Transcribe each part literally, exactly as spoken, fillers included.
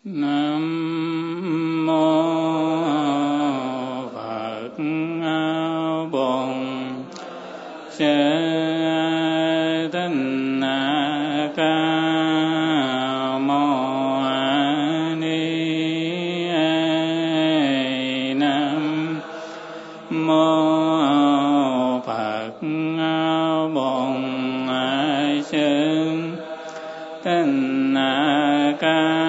Nam mô Phật Bổn Sư Thích Ca Mâu Ni. Nam mô Phật Bổn Sư Thích Ca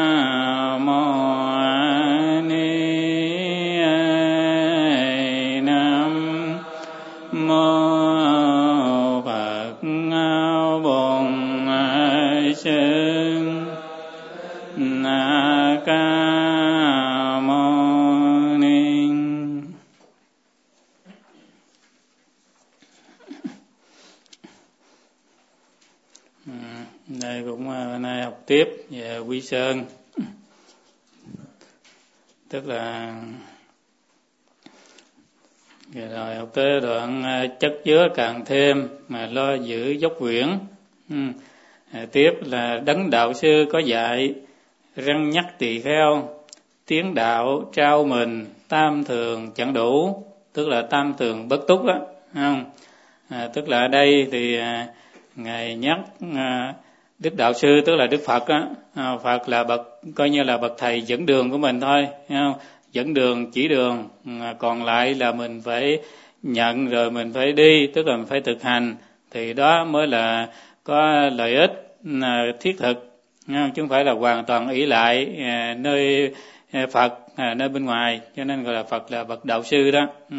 Đây cũng nay học tiếp về Quy Sơn, tức là rồi học tới đoạn chất chứa càng thêm mà lo giữ dốc quyển. Ừ. Tiếp là Đấng Đạo Sư có dạy răn nhắc tỳ kheo tiến đạo trao mình tam thường chẳng đủ, tức là tam thường bất túc đó, không? À, tức là ở đây thì à, ngài nhắc à, Đức Đạo Sư tức là Đức Phật á, à, Phật là bậc coi như là bậc thầy dẫn đường của mình thôi, không? Dẫn đường chỉ đường, à, còn lại là mình phải nhận rồi mình phải đi, tức là mình phải thực hành thì đó mới là có lợi ích à, thiết thực, không? Chứ không phải là hoàn toàn ỷ lại à, nơi à, Phật à, nơi bên ngoài, cho nên gọi là Phật là bậc đạo sư đó. Ừ.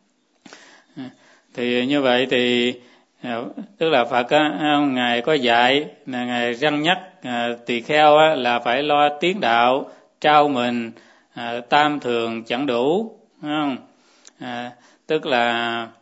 Thì như vậy thì tức là Phật á, ngài có dạy là ngài răn nhắc à, tỳ kheo á, là phải lo tiến đạo trao mình à, tam thường chẳng đủ, không? À, tức là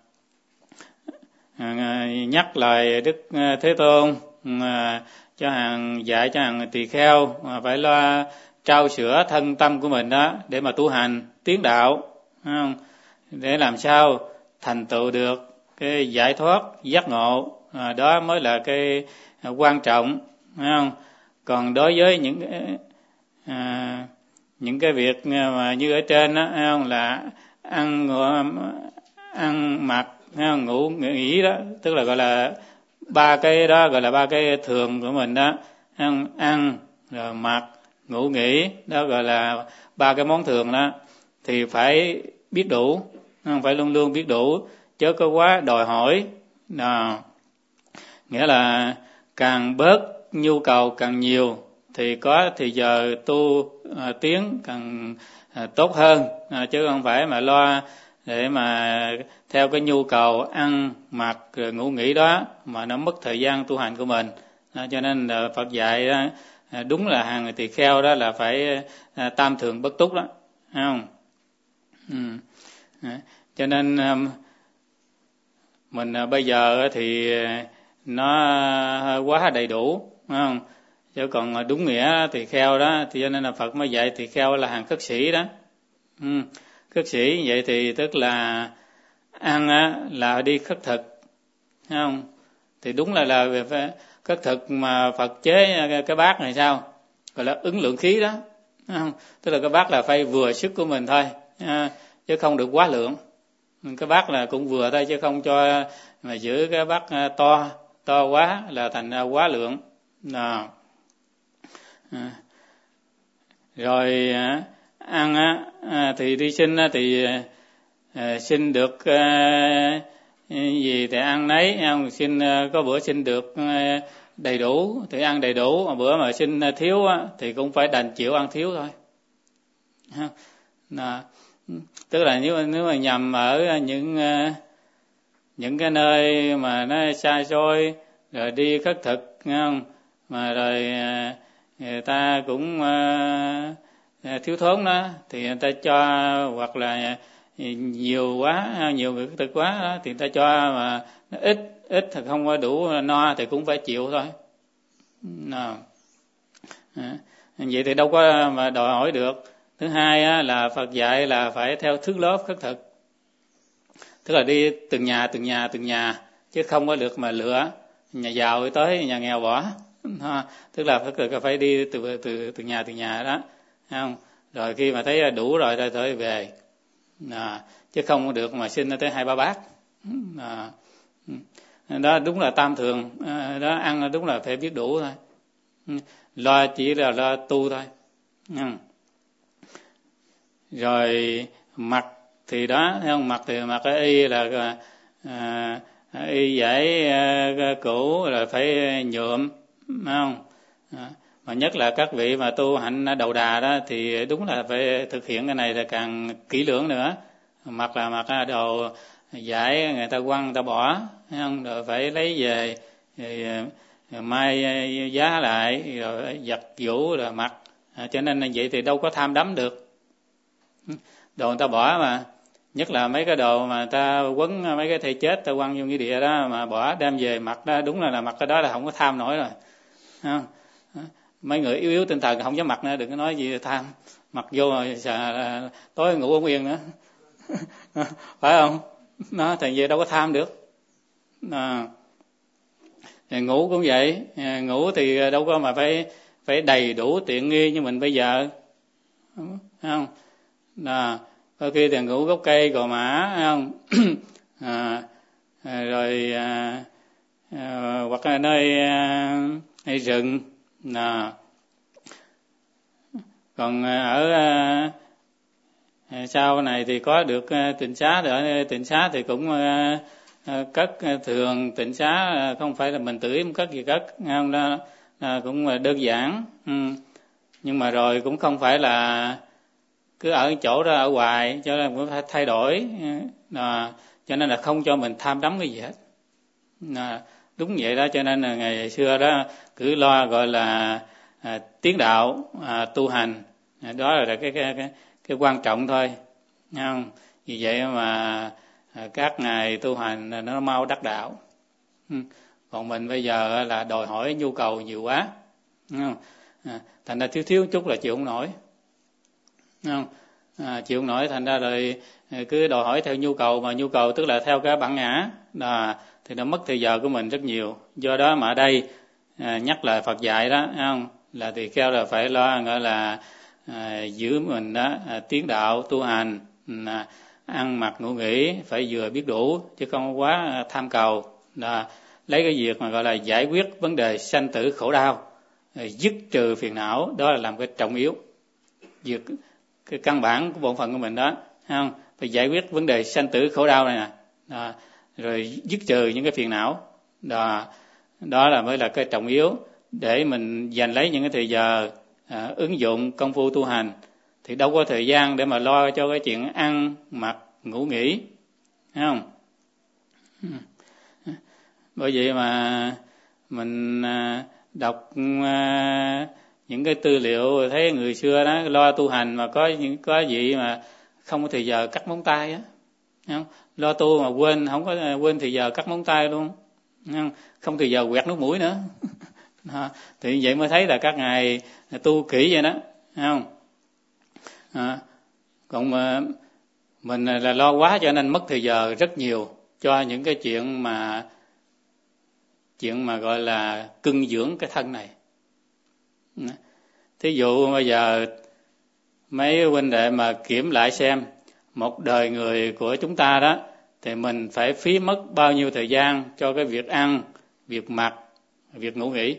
à, nhắc lời Đức Thế Tôn à, cho hàng dạy cho hàng tỳ kheo à, phải lo trao sửa thân tâm của mình đó để mà tu hành tiến đạo, không? Để làm sao thành tựu được cái giải thoát giác ngộ, à, đó mới là cái à, quan trọng, phải không? Còn đối với những à, những cái việc mà như ở trên đó, phải không? Là ăn ăn mặc, phải không? Ngủ nghỉ đó, tức là gọi là ba cái đó gọi là ba cái thường của mình đó, ăn ăn rồi mặc ngủ nghỉ, đó gọi là ba cái món thường đó, thì phải biết đủ, không phải luôn luôn biết đủ, chứ có quá đòi hỏi. À, nghĩa là càng bớt nhu cầu càng nhiều thì có thì giờ tu à, tiến càng à, tốt hơn, à, chứ không phải mà lo để mà theo cái nhu cầu ăn mặc rồi ngủ nghỉ đó mà nó mất thời gian tu hành của mình. À, cho nên là Phật dạy đó, à, đúng là hàng người tỳ kheo đó là phải à, tam thường bất túc đó, thấy không? Ừ. À, cho nên um, mình à, bây giờ thì nó quá đầy đủ, phải không? Chứ còn đúng nghĩa tỳ kheo đó thì cho nên là Phật mới dạy tỳ kheo là hàng khất sĩ đó. Ừ. Khất sĩ vậy thì tức là ăn á, là đi khất thực, thấy không? Thì đúng là là về khất thực mà Phật chế cái bát này sao gọi là ứng lượng khí đó, thấy không? Tức là cái bát là phải vừa sức của mình thôi, chứ không được quá lượng. Cái bát là cũng vừa thôi, chứ không cho mà giữ cái bát to to quá là thành ra quá lượng. Nào. À. Rồi ăn á thì đi sinh thì à, xin được à, gì thì ăn nấy, ăn xin có bữa xin được đầy đủ thì ăn đầy đủ, mà bữa mà xin thiếu á, thì cũng phải đành chịu ăn thiếu thôi. Nào. Tức là nếu nếu mà nhằm ở những những cái nơi mà nó xa xôi rồi đi khất thực, nghe không? Mà rồi người ta cũng thiếu thốn đó thì người ta cho, hoặc là nhiều quá nhiều người khất thực quá đó, thì người ta cho mà nó ít ít thì không có đủ no thì cũng phải chịu thôi. Nào. Vậy thì đâu có mà đòi hỏi được. Thứ hai á, là Phật dạy là phải theo thước lớp khất thực, tức là đi từng nhà từng nhà từng nhà, chứ không có được mà lựa nhà giàu tới nhà nghèo bỏ. ha, tức là phải, phải đi từ từ từ nhà từ nhà đó, không? Rồi khi mà thấy đủ rồi rồi thôi về, à, chứ không được mà xin tới hai ba bát. À, đó đúng là tam thường, à, đó ăn là đúng là phải biết đủ thôi, lo chỉ là lo tu thôi. À. Rồi mặc thì đó, thấy không? Mặc thì mặc cái y là à, y giải à, cũ là phải nhuộm, phải không? À, mà nhất là các vị mà tu hạnh đầu đà đó thì đúng là phải thực hiện cái này là càng kỹ lưỡng nữa. Mặc là mặc đồ giải người ta quăng người ta bỏ, thấy không? Rồi phải lấy về thì mai giá lại rồi giặt giũ rồi mặc, à, cho nên là vậy thì đâu có tham đắm được. Đồ người ta bỏ mà, nhất là mấy cái đồ mà ta quấn mấy cái thây chết ta quăng vô nghĩa địa đó mà bỏ đem về mặc đó, đúng là là mặc cái đó là không có tham nổi rồi, không? Mấy người yếu yếu tinh thần không dám mặc nữa, đừng có nói gì tham, mặc vô rồi sợ tối ngủ không yên nữa. Phải không? Nó thành về đâu có tham được. À, ngủ cũng vậy, ngủ thì đâu có mà phải phải đầy đủ tiện nghi như mình bây giờ, không? À, đôi khi thì ngủ gốc cây gò mã, không? À, rồi à, à, hoặc là nơi à, hay rừng, à, còn ở à, sau này thì có được à, tịnh xá, ở tịnh xá thì cũng à, cất thường tịnh xá, không phải là mình tự ý cất gì cất, không? Đó à, cũng đơn giản, ừ. Nhưng mà rồi cũng không phải là cứ ở chỗ đó ở hoài, cho nên cũng phải thay đổi, à, cho nên là không cho mình tham đắm cái gì hết, à, đúng vậy đó. Cho nên là ngày xưa đó cứ lo gọi là à, tiến đạo, à, tu hành, à, đó là cái cái cái cái quan trọng thôi, không? Vì vậy mà à, các ngài tu hành nó mau đắc đạo. Ừ. Còn mình bây giờ là đòi hỏi nhu cầu nhiều quá, không? À, thành ra thiếu thiếu chút là chịu không nổi, không? À, chịu không nổi, thành ra rồi cứ đòi hỏi theo nhu cầu, mà nhu cầu tức là theo cái bản ngã, à, thì nó mất thời giờ của mình rất nhiều. Do đó mà ở đây à, nhắc lại Phật dạy đó, không? Là tỳ kheo là phải lo gọi là à, giữ mình đó, à, tiến đạo tu hành, à, ăn mặc ngủ nghỉ phải vừa biết đủ chứ không quá tham cầu, là lấy cái việc mà gọi là giải quyết vấn đề sanh tử khổ đau, dứt trừ phiền não, đó là làm cái trọng yếu, việc cái căn bản của bổn phận của mình đó, không? Phải giải quyết vấn đề sanh tử khổ đau này nè, đó. Rồi dứt trừ những cái phiền não đó, đó là mới là cái trọng yếu, để mình dành lấy những cái thời giờ à, ứng dụng công phu tu hành, thì đâu có thời gian để mà lo cho cái chuyện ăn mặc ngủ nghỉ, thấy không? Bởi vậy mà mình đọc những cái tư liệu thấy người xưa đó lo tu hành mà có những có gì mà không có thời giờ cắt móng tay á, không? Lo tu mà quên không có quên thời giờ cắt móng tay luôn, không, không thời giờ quẹt nước mũi nữa. Thì vậy mới thấy là các ngài tu kỹ vậy đó, không? À, còn mà mình là lo quá cho nên mất thời giờ rất nhiều cho những cái chuyện mà chuyện mà gọi là cưng dưỡng cái thân này. Thí dụ bây giờ mấy huynh đệ mà kiểm lại xem một đời người của chúng ta đó, thì mình phải phí mất bao nhiêu thời gian cho cái việc ăn, việc mặc, việc ngủ nghỉ.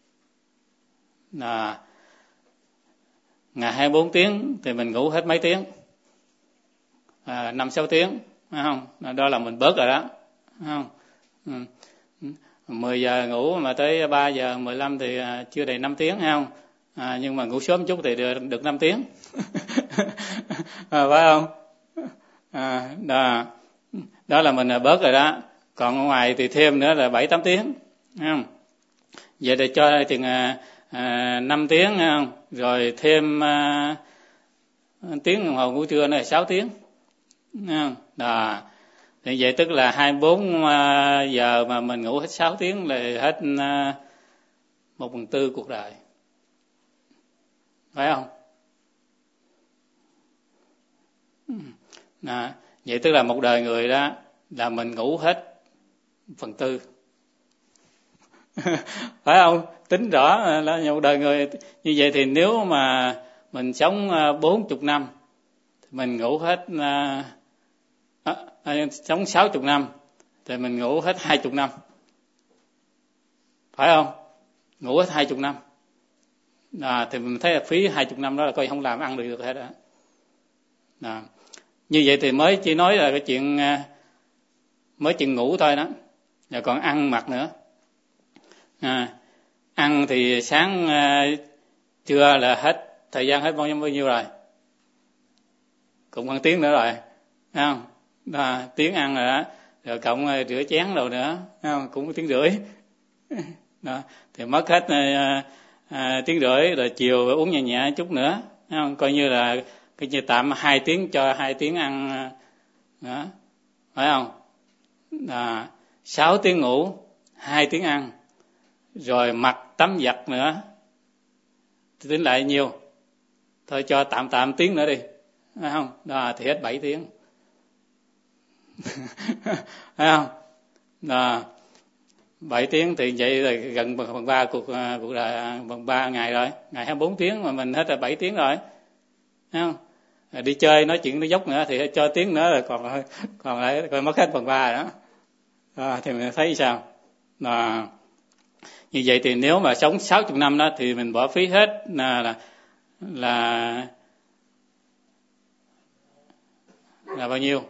À, ngày hai mươi bốn tiếng thì mình ngủ hết mấy tiếng, à, năm sáu tiếng, phải không? Đó là mình bớt rồi đó, phải không? Ừ. mười giờ ngủ mà tới ba giờ mười lăm thì chưa đầy năm tiếng, phải không? À, nhưng mà ngủ sớm chút thì được, được năm tiếng. À, phải không? À, đó. Đó là mình bớt rồi đó. Còn ở ngoài thì thêm nữa là bảy tám tiếng, phải không? Vậy thì cho chừng à, à, năm tiếng, phải không? Rồi thêm à, tiếng đồng hồ ngủ trưa nữa là sáu tiếng, phải không? Đó. Thì vậy tức là hai mươi bốn giờ mà mình ngủ hết sáu tiếng là hết một phần tư cuộc đời, phải không? Đó. Vậy tức là một đời người đó là mình ngủ hết phần tư, Phải không? Tính rõ là một đời người như vậy thì nếu mà mình sống bốn chục năm, mình ngủ hết à, à, sống sáu chục năm thì mình ngủ hết hai chục năm, phải không? Ngủ hết hai chục năm à, thì mình thấy là phí hai chục năm đó là coi không làm ăn được được hết đó. À, như vậy thì mới chỉ nói là cái chuyện mới chuyện ngủ thôi đó, rồi còn ăn mặc nữa. À, ăn thì sáng trưa là hết thời gian hết bao nhiêu bao nhiêu rồi, cũng khoảng tiếng nữa rồi, thấy không? À, tiếng ăn rồi đó, rồi cộng rửa chén rồi nữa, thấy không? Cũng tiếng rưỡi đó, thì mất hết à, à, tiếng rưỡi, rồi chiều uống nhẹ nhẹ chút nữa, thấy không? Coi như là cái như tạm hai tiếng cho hai tiếng ăn đó, phải không? À, sáu tiếng ngủ, hai tiếng ăn, rồi mặc tắm giặt nữa, thì tính lại nhiêu? Thôi cho tạm tạm tiếng nữa đi, phải không? Đó, thì hết bảy tiếng. Phải không? Đó, bảy tiếng thì vậy là gần bằng ba cuộc cuộc đời, bằng ba ngày rồi, ngày hai mươi bốn tiếng mà mình hết là bảy tiếng rồi, thấy không? Rồi đi chơi nói chuyện nó dốc nữa thì cho tiếng nữa rồi còn còn lại coi mất hết phần ba đó. À, thì mình thấy sao? À, như vậy thì nếu mà sống sáu mươi năm đó thì mình bỏ phí hết là là là, là bao nhiêu?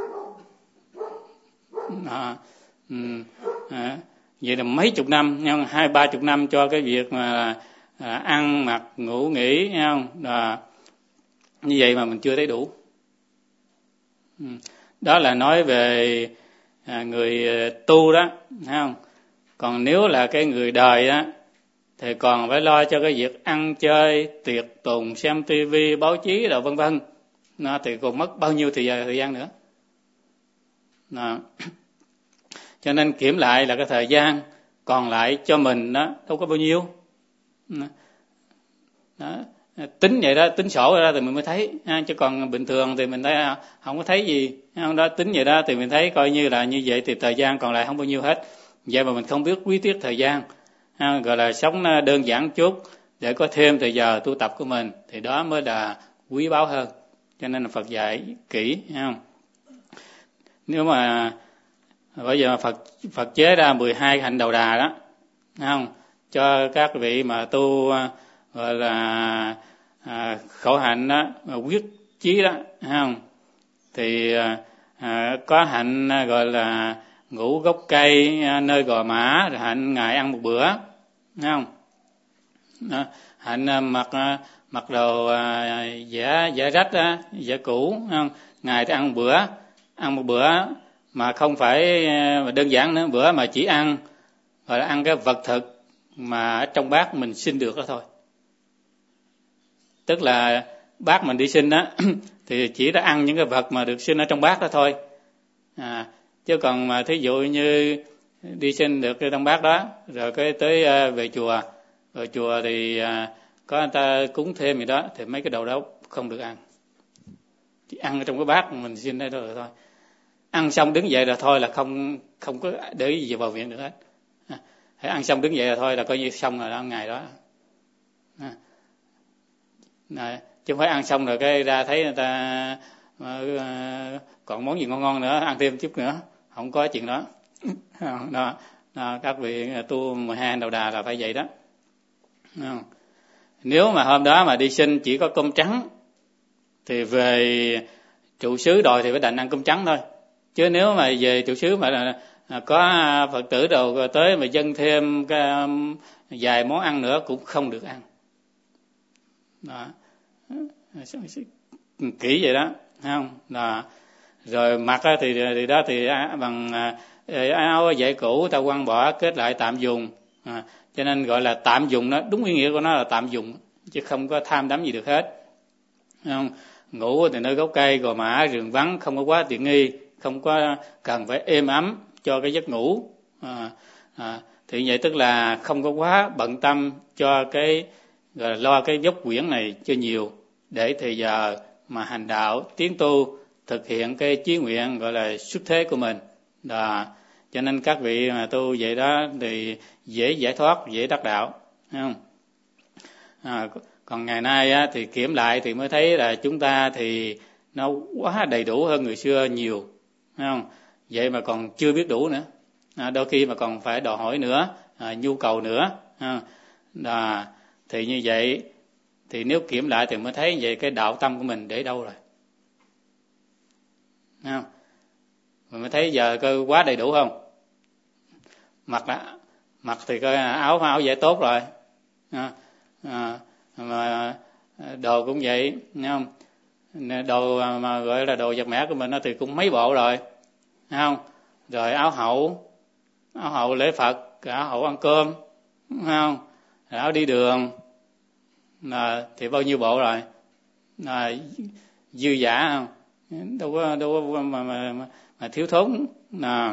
À, um, à, vậy là mấy chục năm, nhưng hai ba chục năm cho cái việc mà à, ăn mặc ngủ nghỉ, nghe không? À, như vậy mà mình chưa thấy đủ. Đó là nói về à, người tu đó, thấy không? Còn nếu là cái người đời đó thì còn phải lo cho cái việc ăn chơi tiệc tùng, xem tivi, báo chí rồi vân vân, nó thì còn mất bao nhiêu thời gian, thời gian nữa. Đó. Cho nên kiểm lại là cái thời gian còn lại cho mình đó đâu có bao nhiêu. Đó. Tính vậy đó, tính sổ ra thì mình mới thấy, chứ còn bình thường thì mình thấy không có thấy gì. Không đó, tính vậy đó thì mình thấy coi như là như vậy thì thời gian còn lại không bao nhiêu hết. Vậy mà mình không biết quý tiếc thời gian, gọi là sống đơn giản chút để có thêm thời giờ tu tập của mình, thì đó mới là quý báu hơn. Cho nên là Phật dạy kỹ, không? Nếu mà bây giờ Phật Phật chế ra mười hai hạnh đầu đà đó, không? Cho các vị mà tu gọi là à, khẩu hạnh đó, quyết chí đó, không? Thì à, có hạnh gọi là ngủ gốc cây nơi gò mã, rồi hạnh ngày ăn một bữa, không? Đó, hạnh mặc mặc đồ giả giả rách á, giả cũ, không? Ngày thì ăn một bữa, ăn một bữa mà không phải đơn giản nữa, bữa mà chỉ ăn gọi là ăn cái vật thực mà ở trong bát mình xin được đó thôi. Tức là bát mình đi xin á thì chỉ đã ăn những cái vật mà được xin ở trong bát đó thôi. À, chứ còn mà thí dụ như đi xin được cái trong bát đó, rồi cái tới uh, về chùa, rồi chùa thì uh, có người ta cúng thêm gì đó, thì mấy cái đồ đó không được ăn. Chỉ ăn ở trong cái bát mình xin đây rồi thôi. Ăn xong đứng dậy là thôi, là không không có để gì vào miệng nữa hết. À, hãy ăn xong đứng dậy là thôi, là coi như xong rồi đó, ngày đó. À, này, chứ không phải ăn xong rồi cái ra thấy người ta uh, còn món gì ngon ngon nữa, ăn thêm chút nữa, không có chuyện đó. Đó, đó, các vị tu mười hai đầu đà là phải vậy đó. Không? Nếu mà hôm đó mà đi xin chỉ có cơm trắng thì về trụ xứ đòi thì phải đành ăn cơm trắng thôi. Chứ nếu mà về trụ xứ mà là, là có Phật tử đồ tới mà dâng thêm cái, um, vài món ăn nữa cũng không được ăn. Đó. Kỹ vậy đó, không? Đó. Rồi mặc thì, thì đó thì bằng áo vải cũ ta quăng bỏ kết lại tạm dùng, à, cho nên gọi là tạm dùng đó, đúng ý nghĩa của nó là tạm dùng, chứ không có tham đắm gì được hết. Không? Ngủ thì nơi gốc cây gò mã rừng vắng, không có quá tiện nghi, không có cần phải êm ấm cho cái giấc ngủ, à, à, thì vậy tức là không có quá bận tâm cho cái gọi là lo cái dốc quyển này cho nhiều, để thời giờ mà hành đạo tiến tu thực hiện cái chí nguyện gọi là xuất thế của mình. Đó. cho nên các vị mà tu vậy đó thì dễ giải thoát, dễ đắc đạo, thấy không? À, còn ngày nay á, thì kiểm lại thì mới thấy là chúng ta thì nó quá đầy đủ hơn người xưa nhiều, thấy không? Vậy mà còn chưa biết đủ nữa, à, đôi khi mà còn phải đòi hỏi nữa, à, nhu cầu nữa, à, à, thì như vậy thì nếu kiểm lại thì mới thấy vậy cái đạo tâm của mình để đâu rồi, thấy không? Mình mới thấy giờ coi quá đầy đủ không? Mặc đã, mặc thì coi áo áo vậy tốt rồi, à, à, mà đồ cũng vậy, thấy không? Đồ mà gọi là đồ giặt mẻ của mình thì cũng mấy bộ rồi, thấy không? Rồi áo hậu, áo hậu lễ Phật, áo hậu ăn cơm, thấy không? Rồi áo đi đường, là thì bao nhiêu bộ rồi, là dư dả không? Đâu có đâu có mà, mà, mà, mà thiếu thốn, là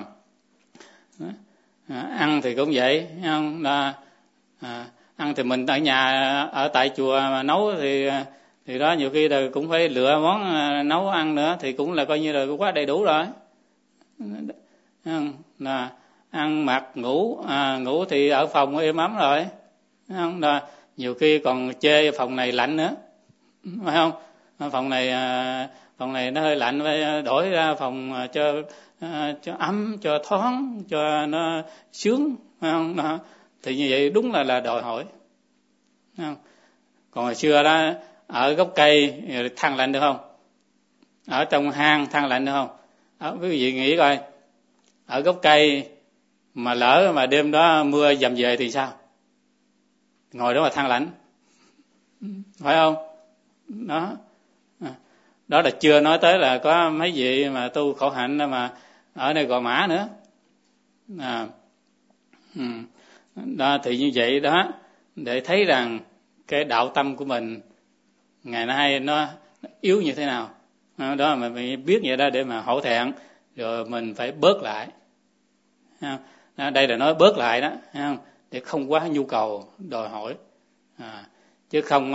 à, ăn thì cũng vậy, thấy không? Là à, ăn thì mình ở nhà ở tại chùa mà nấu thì thì đó nhiều khi là cũng phải lựa món nấu ăn nữa, thì cũng là coi như là quá đầy đủ rồi, không? Là ăn mặc ngủ, à, ngủ thì ở phòng êm ấm rồi, không? Là nhiều khi còn chê phòng này lạnh nữa, phải không? Phòng này phòng này nó hơi lạnh, phải đổi ra phòng cho cho ấm, cho thoáng, cho nó sướng, phải không? Đó. Thì như vậy đúng là là đòi hỏi, phải không? Còn hồi xưa đó ở gốc cây than lạnh được không? Ở trong hang than lạnh được không? Đó, quý vị nghĩ coi, ở gốc cây mà lỡ mà đêm đó mưa dầm về thì sao? Ngồi đó mà than lạnh, phải không? Đó, đó là chưa nói tới là có mấy vị mà tu khổ hạnh mà ở đây Gò Mã nữa, à, đó thì như vậy đó, để thấy rằng cái đạo tâm của mình ngày nay nó yếu như thế nào, đó mà mình biết vậy đó để mà hổ thẹn, rồi mình phải bớt lại, đó, đây là nói bớt lại đó, không? Để không quá nhu cầu đòi hỏi, à, chứ không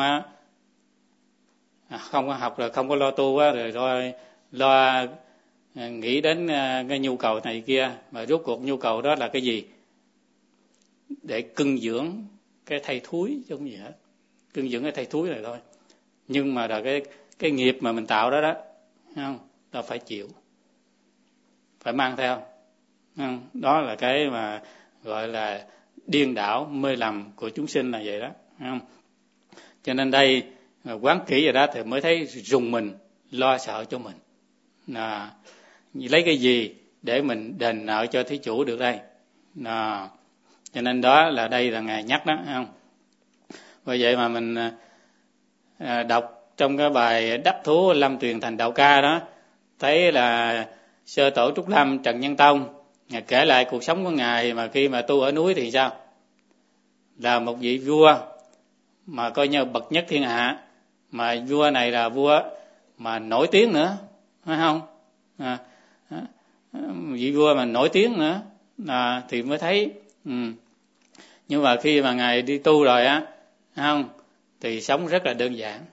không có học rồi không có lo tu á, rồi rồi lo nghĩ đến cái nhu cầu này kia, mà rốt cuộc nhu cầu đó là cái gì? Để cưng dưỡng cái thây thúi chứ không gì hết, cưng dưỡng cái thây thúi này thôi. Nhưng mà là cái cái nghiệp mà mình tạo đó đó, không, ta phải chịu, phải mang theo, không? Đó là cái mà gọi là điên đảo mê lầm của chúng sinh là vậy đó, không? Cho nên đây quán kỹ rồi đó thì mới thấy rùng mình, lo sợ cho mình, à, lấy cái gì để mình đền nợ cho thí chủ được đây, à, cho nên đó là đây là ngài nhắc đó, không? Vì vậy mà mình à, đọc trong cái bài Đắc Thú Lâm Tuyền Thành Đạo Ca đó, thấy là sơ tổ Trúc Lâm Trần Nhân Tông ngài kể lại cuộc sống của ngài mà khi mà tu ở núi thì sao? Là một vị vua mà coi như bậc nhất thiên hạ, mà vua này là vua mà nổi tiếng nữa, phải không? À, vị vua mà nổi tiếng nữa, à, thì mới thấy, ừ. Nhưng mà khi mà ngài đi tu rồi á, không, thì sống rất là đơn giản,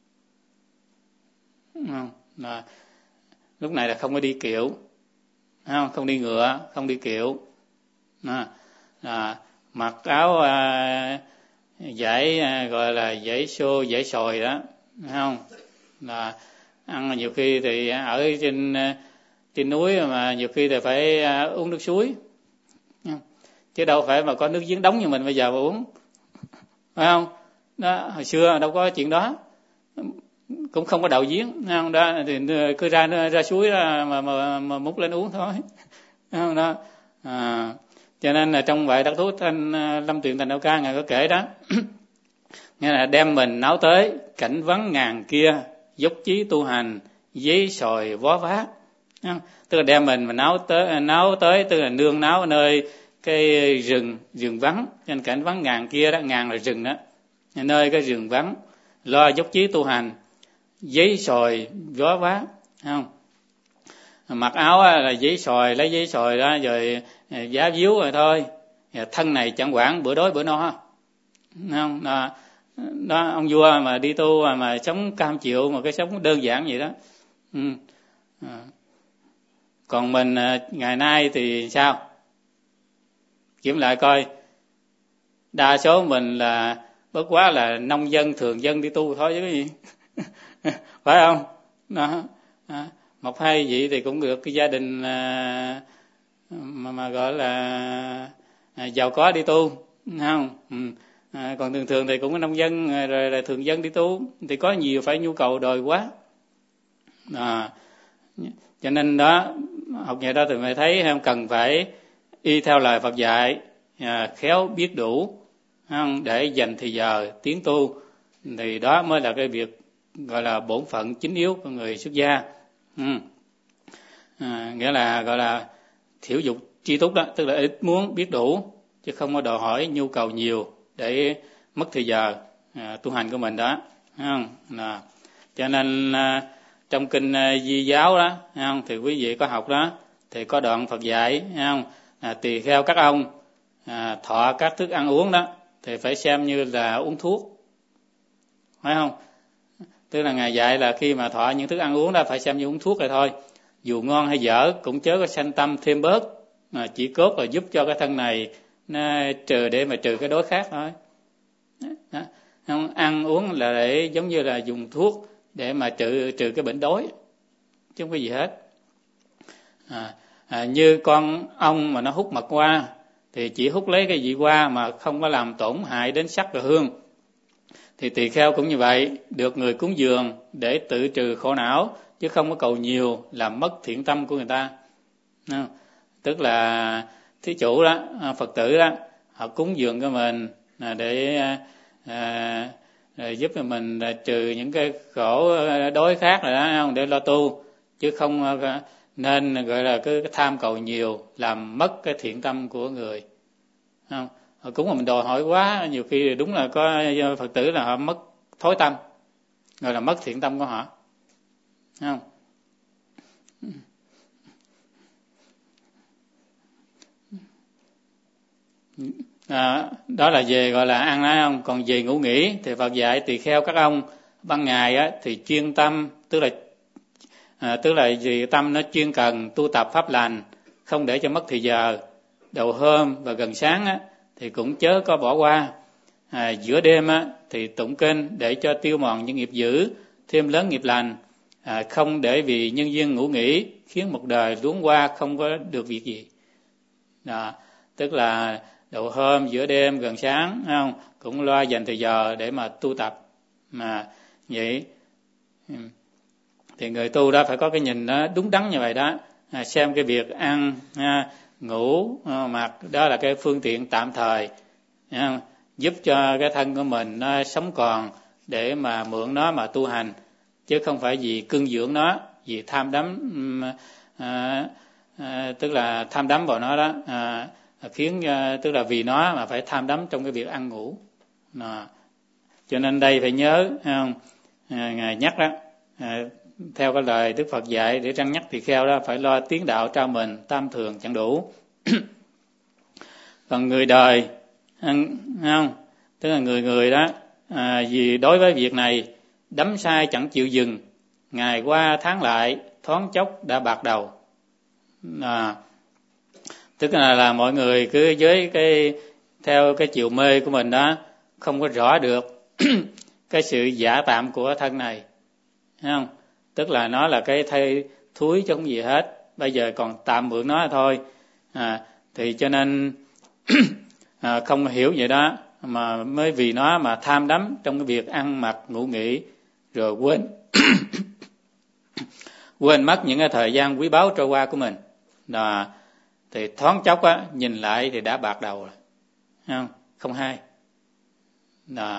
không? Là lúc này là không có đi kiệu, không, không đi ngựa, không đi kiệu, à, à, mặc áo à, giải à, gọi là giải xô giải sồi đó, không? Là ăn nhiều khi thì ở trên trên núi mà nhiều khi thì phải à, uống nước suối, chứ đâu phải mà có nước giếng đóng như mình bây giờ mà uống, phải không? Đó, hồi xưa đâu có chuyện đó, cũng không có đậu giếng, không? Đó thì cứ ra ra suối ra mà mà, mà múc lên uống thôi, không? Đó, à, cho nên là trong bài Đắc Thú Thanh Lâm Tuyền Thành Đạo Ca ngài có kể đó, nghĩa là đem mình náo tới cảnh vắng ngàn kia, dốc chí tu hành giấy sồi vó vát, tức là đem mình mà náo tới náo tới tức là nương náo ở nơi cái rừng rừng vắng, trên cảnh vắng ngàn kia đó, ngàn là rừng đó, nơi cái rừng vắng, lo dốc chí tu hành giấy sồi vó vát, không? Mặc áo là giấy sồi, lấy giấy sồi đó rồi giá víu rồi thôi, thân này chẳng quản bữa đói bữa no, không? Đó, đó ông vua mà đi tu mà, mà sống cam chịu một cái sống đơn giản vậy đó, ừ. À. Còn mình ngày nay thì sao? kiểm lại coi, đa số mình là bất quá là nông dân thường dân đi tu thôi chứ cái gì. Phải không? Đó. À, một hai vị thì cũng được cái gia đình à, mà, mà gọi là à, giàu có đi tu, không? Ừ. À, còn thường thường thì cũng có nông dân rồi là thường dân đi tu thì có nhiều phải nhu cầu đòi quá. À, cho nên đó, học nghề đó thì phải thấy không, cần phải y theo lời Phật dạy, à, khéo biết đủ, không, để dành thời giờ tiến tu, thì đó mới là cái việc gọi là bổn phận chính yếu của người xuất gia. Ừ. À, nghĩa là gọi là thiểu dục tri túc đó, tức là ít muốn biết đủ chứ không có đòi hỏi nhu cầu nhiều để mất thời giờ à, tu hành của mình đó, không? Là cho nên à, trong kinh à, Di giáo đó, không, thì quý vị có học đó, thì có đoạn Phật dạy, không, à, tỳ kheo các ông à, thọ các thức ăn uống đó thì phải xem như là uống thuốc, phải không? Tức là ngài dạy là khi mà thọ những thức ăn uống đó phải xem như uống thuốc rồi thôi, dù ngon hay dở cũng chớ có sanh tâm thêm bớt, mà chỉ cốt là giúp cho cái thân này nó trừ để mà trừ cái đối khác thôi. Đó. Không, ăn uống là để giống như là dùng thuốc để mà trừ trừ cái bệnh đói chứ không có gì hết. À, à, như con ong mà nó hút mật hoa thì chỉ hút lấy cái vị hoa mà không có làm tổn hại đến sắc và hương, thì tỳ kheo cũng như vậy, được người cúng dường để tự trừ khổ não chứ không có cầu nhiều làm mất thiện tâm của người ta. Không? Tức là thí chủ đó, Phật tử đó, họ cúng dường cho mình để à, à, giúp cho mình trừ những cái khổ đối khác rồi đó, không, để lo tu, chứ không nên gọi là cứ tham cầu nhiều làm mất cái thiện tâm của người. Không? Cũng mà mình đòi hỏi quá, nhiều khi đúng là có Phật tử là họ mất thối tâm, gọi là mất thiện tâm của họ, không? À, đó là về gọi là ăn nói không. Còn về ngủ nghỉ thì Phật dạy tỳ kheo các ông ban ngày á, thì chuyên tâm, tức là à, tức là vì tâm nó chuyên cần tu tập pháp lành, không để cho mất thời giờ. Đầu hôm và gần sáng á, thì cũng chớ có bỏ qua. À, giữa đêm á, thì tụng kinh để cho tiêu mòn những nghiệp dữ, thêm lớn nghiệp lành. À, không để vì nhân duyên ngủ nghỉ khiến một đời luống qua không có được việc gì. Đó, tức là đầu hôm, giữa đêm, gần sáng, không, cũng lo dành thời giờ để mà tu tập. Mà vậy thì người tu đó phải có cái nhìn đó đúng đắn như vậy đó. À, xem cái việc ăn, à, ngủ, à, mặc đó là cái phương tiện tạm thời, à, giúp cho cái thân của mình nó sống còn để mà mượn nó mà tu hành, chứ không phải vì cưng dưỡng nó, vì tham đắm, à, à, tức là tham đắm vào nó đó, à, khiến à, tức là vì nó mà phải tham đắm trong cái việc ăn ngủ. À, cho nên đây phải nhớ, không? À, ngài nhắc đó, à, theo cái lời Đức Phật dạy để răn nhắc tỳ kheo đó, phải lo tiến đạo trao mình, tam thường chẳng đủ. Còn người đời, không, tức là người người đó, à, vì đối với việc này đắm sai chẳng chịu dừng, ngày qua tháng lại thoáng chốc đã bạc đầu. À, tức là, là mọi người cứ với cái theo cái chiều mê của mình đó, không có rõ được cái sự giả tạm của thân này, thấy không? Tức là nó là cái thây thúi chứ không gì hết, bây giờ còn tạm mượn nó thôi. À, thì cho nên à, không hiểu vậy đó, mà mới vì nó mà tham đắm trong cái việc ăn mặc ngủ nghỉ, rồi quên quên mất những cái thời gian quý báu trôi qua của mình. Đó, thì thoáng chốc á, nhìn lại thì đã bạc đầu rồi, không, không hay. Đó.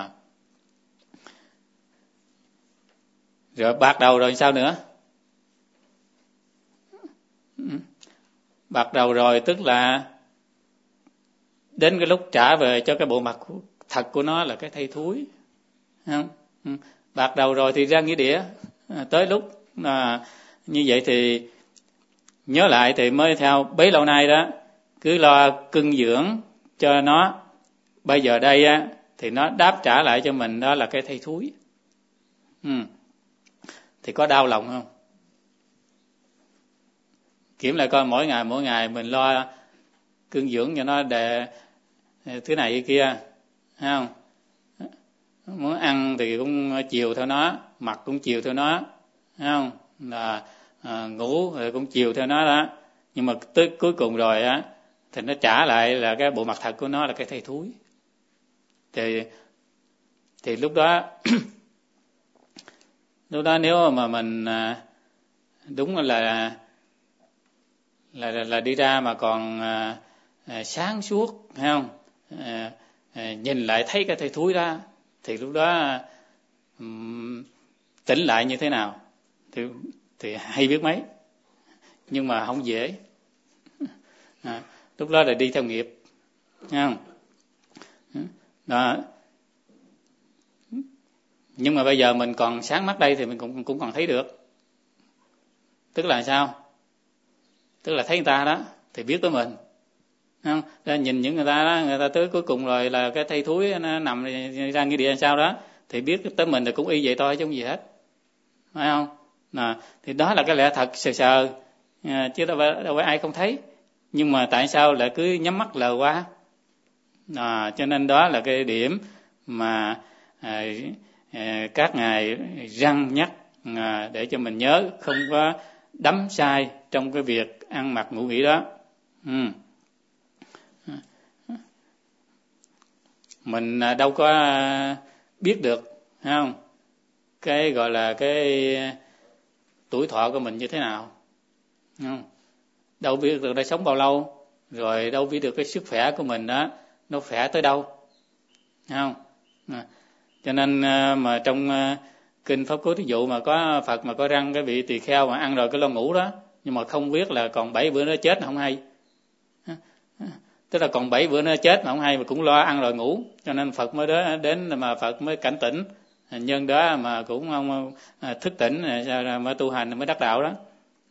Rồi bạc đầu rồi sao nữa? Bạc đầu rồi tức là đến cái lúc trả về cho cái bộ mặt thật của nó là cái thây thúi, không? Bạc đầu rồi thì ra nghĩa địa, à, tới lúc à, như vậy thì nhớ lại thì mới theo bấy lâu nay đó cứ lo cưng dưỡng cho nó, bây giờ đây á thì nó đáp trả lại cho mình đó là cái thây thúi. Ừ. Thì có đau lòng không? Kiểm lại coi mỗi ngày mỗi ngày mình lo cương dưỡng cho nó để thứ này cái kia, thấy không? Muốn ăn thì cũng chiều theo nó, mặc cũng chiều theo nó, thấy không? Là à, ngủ thì cũng chiều theo nó đó. Nhưng mà tới cuối cùng rồi á thì nó trả lại là cái bộ mặt thật của nó là cái thây thúi. Thì thì lúc đó lúc đó nếu mà mình đúng là là là, là đi ra mà còn à, à, sáng suốt, thấy không? À, à, nhìn lại thấy cái thây thúi đó thì lúc đó um, tỉnh lại như thế nào thì thì hay biết mấy, nhưng mà không dễ. À, lúc đó là đi theo nghiệp, thấy không? Đó. Nhưng mà bây giờ mình còn sáng mắt đây thì mình cũng cũng còn thấy được. Tức là sao? Tức là thấy người ta đó thì biết tới mình, không? Ra nhìn những người ta đó, người ta tới cuối cùng rồi là cái thây thúi nó nằm ra nghĩa địa sao đó thì biết tới mình thì cũng y vậy thôi chứ không gì hết, phải không? Nè, thì đó là cái lẽ thật sờ sờ, à, chứ đâu phải, đâu phải ai không thấy. Nhưng mà tại sao lại cứ nhắm mắt lờ qua? À, cho nên đó là cái điểm mà à, à, các ngài răn nhắc à, để cho mình nhớ không có đắm sai trong cái việc ăn mặc ngủ nghỉ đó. Ừ. Mình đâu có biết được, thấy không? Cái gọi là cái tuổi thọ của mình như thế nào, không? Đâu biết được đã sống bao lâu, rồi đâu biết được cái sức khỏe của mình đó nó khỏe tới đâu, không? À, cho nên mà trong kinh Pháp Cú thí dụ mà có Phật mà có răng cái vị tỳ kheo mà ăn rồi cái lo ngủ đó, nhưng mà không biết là còn bảy bữa nữa chết không hay. Tức là còn bảy bữa nữa chết mà không hay mà cũng lo ăn rồi ngủ, cho nên Phật mới đến mà Phật mới cảnh tỉnh nhân đó mà cũng không thức tỉnh mới tu hành mới đắc đạo đó.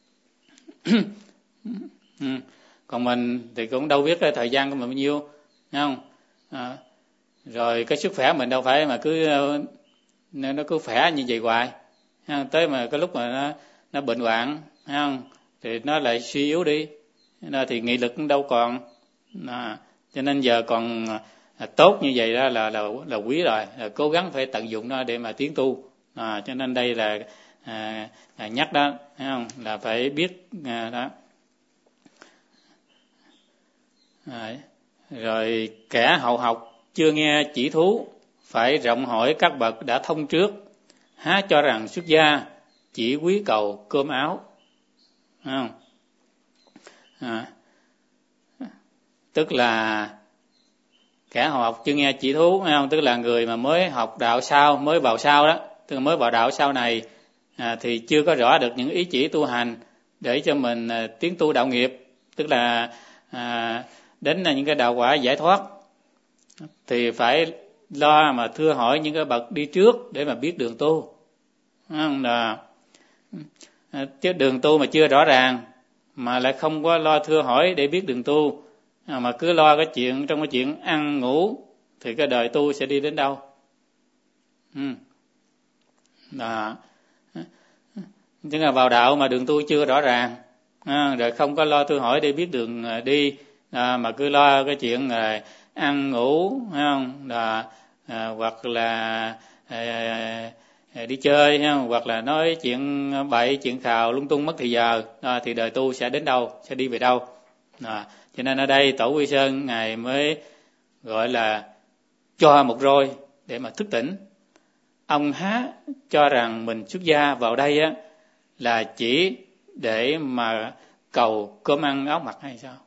Còn mình thì cũng đâu biết cái thời gian của mình bao nhiêu, thấy không? À, rồi cái sức khỏe mình đâu phải mà cứ nó cứ khỏe như vậy hoài, tới mà cái lúc mà nó nó bệnh hoạn, thấy không? Thì nó lại suy yếu đi, nó thì nghị lực cũng đâu còn. À, cho nên giờ còn à, tốt như vậy đó là là là quý rồi, là cố gắng phải tận dụng nó để mà tiến tu. À, cho nên đây là à, à, nhắc đó, thấy không? Là phải biết à, đó. À, rồi kẻ hậu học chưa nghe chỉ thú phải rộng hỏi các bậc đã thông trước, há cho rằng xuất gia chỉ quý cầu cơm áo, thấy không? À, tức là kẻ hậu học chưa nghe chỉ thú, thấy không? Tức là người mà mới học đạo sau, mới vào sau đó, tức là mới vào đạo sau này à, thì chưa có rõ được những ý chỉ tu hành để cho mình à, tiến tu đạo nghiệp, tức là à, đến là những cái đạo quả giải thoát, thì phải lo mà thưa hỏi những cái bậc đi trước để mà biết đường tu, không? Là chứ đường tu mà chưa rõ ràng mà lại không có lo thưa hỏi để biết đường tu, mà cứ lo cái chuyện trong cái chuyện ăn ngủ thì cái đời tu sẽ đi đến đâu? Ừ. Đó. Chứ là vào đạo mà đường tu chưa rõ ràng, à, rồi không có lo thưa hỏi để biết đường đi, à, mà cứ lo cái chuyện à, ăn ngủ, thấy không? Đó, à, hoặc là à, à, đi chơi, thấy không? Hoặc là nói chuyện bậy, chuyện khào lung tung mất thời giờ, à, thì đời tu sẽ đến đâu, sẽ đi về đâu? À, cho nên ở đây Tổ Quy Sơn ngài mới gọi là cho một roi để mà thức tỉnh. Ông há cho rằng mình xuất gia vào đây á là chỉ để mà cầu cơm ăn áo mặc hay sao?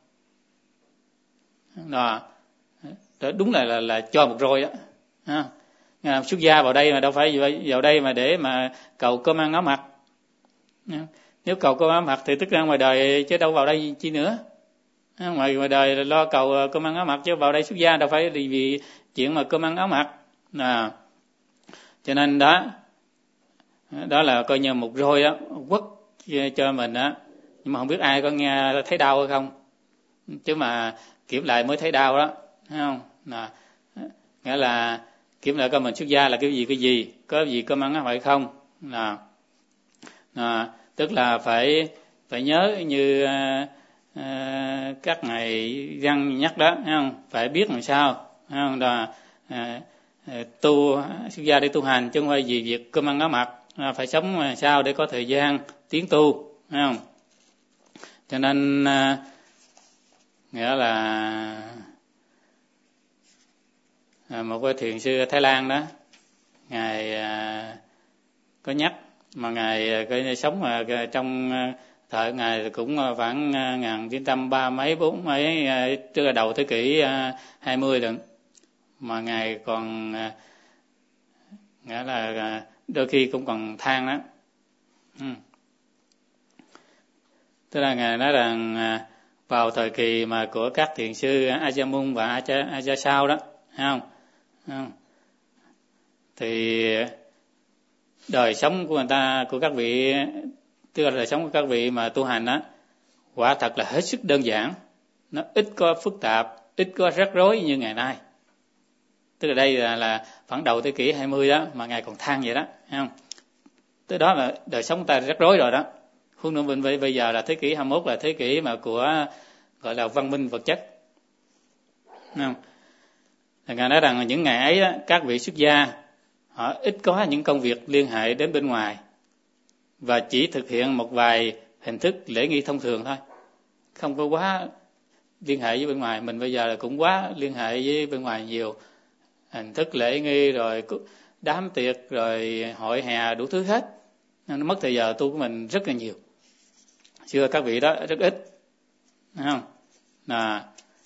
Đó, đó đúng là, là là cho một roi đó. Ha. Xuất gia vào đây mà đâu phải vào đây mà để mà cầu cơm ăn áo mặc. Nếu cầu cơm áo mặc thì tức ra ngoài đời chứ đâu vào đây chi nữa. Ngoài ngoài đời lo cầu cơm ăn áo mặc, chứ vào đây xuất gia đâu phải vì, vì chuyện mà cơm ăn áo mặc. À, cho nên đó đó là coi như một roi đó quất cho mình đó, nhưng mà không biết ai có nghe thấy đau hay không, chứ mà kiểm lại mới thấy đau đó, thấy không? À, nghĩa là kiểm lại coi mình xuất gia là cái gì cái gì, có gì cơm ăn áo mặc hay không. À, à, tức là phải phải nhớ như à, các ngài răng nhắc đó, thấy không? Phải biết làm sao, thấy không? Là à, à, tu xuất gia để tu hành chứ không phải vì việc cơm ăn áo mặc, à, phải sống làm sao để có thời gian tiến tu, thấy không? Cho nên à, nghĩa là à, một cái thiền sư ở Thái Lan đó, ngài à, có nhắc mà ngài cái sống mà trong thời ngài cũng khoảng ngàn chín trăm ba mấy bốn mấy, tức là đầu thế kỷ hai mươi rồi, mà ngài còn nghĩa là đôi khi cũng còn than đó. Ừ. Tức là ngài nói rằng vào thời kỳ mà của các thiền sư Ajamun và Aja Sao đó, thấy không? không? Thì đời sống của người ta, của các vị, tức là đời sống của các vị mà tu hành đó, quả thật là hết sức đơn giản, nó ít có phức tạp, ít có rắc rối như ngày nay. Tức là đây là, là khoảng đầu thế kỷ hai mươi đó mà ngài còn than vậy đó, thấy không? Tới đó là đời sống ta rắc rối rồi đó. Huống nữa bên bây giờ là thế kỷ hai mươi mốt, là thế kỷ mà của gọi là văn minh vật chất, thấy không? Thì ngài nói rằng những ngày ấy đó, các vị xuất gia họ ít có những công việc liên hệ đến bên ngoài và chỉ thực hiện một vài hình thức lễ nghi thông thường thôi, không có quá liên hệ với bên ngoài. Mình bây giờ là cũng quá liên hệ với bên ngoài nhiều, hình thức lễ nghi rồi đám tiệc rồi hội hè đủ thứ hết, nó mất thời giờ tu của mình rất là nhiều. Xưa các vị đó rất ít, thấy không? Là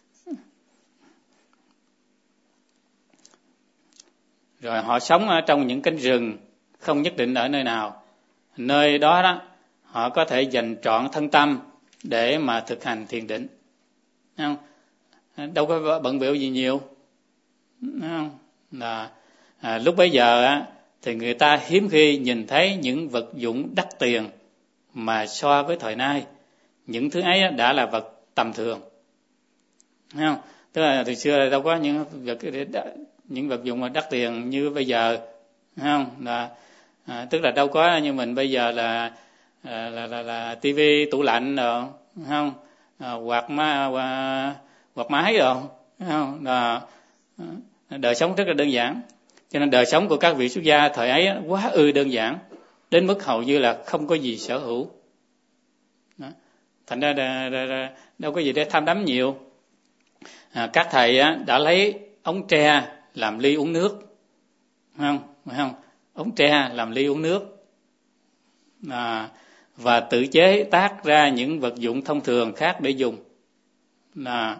rồi họ sống ở trong những cánh rừng, không nhất định ở nơi nào, nơi đó đó họ có thể dành trọn thân tâm để mà thực hành thiền định, thấy không? Đâu có bận bịu gì nhiều, thấy không? Là à, lúc bấy giờ á, thì người ta hiếm khi nhìn thấy những vật dụng đắt tiền, mà so với thời nay những thứ ấy đã là vật tầm thường, thấy không? Tức là từ xưa đâu có những vật những vật dụng mà đắt tiền như bây giờ, thấy không? Là à, tức là đâu có như mình bây giờ là là là, là, là tivi, tủ lạnh rồi, thấy không? À, quạt má quạt máy rồi, thấy không? Là đời sống rất là đơn giản. Cho nên đời sống của các vị xuất gia thời ấy quá ư đơn giản, đến mức hầu như là không có gì sở hữu. Đó. Thành ra đà, đà, đà, đâu có gì để tham đắm nhiều. À, các thầy á, đã lấy ống tre làm ly uống nước, phải không? Phải không? Ống tre làm ly uống nước, à, và tự chế tác ra những vật dụng thông thường khác để dùng. À,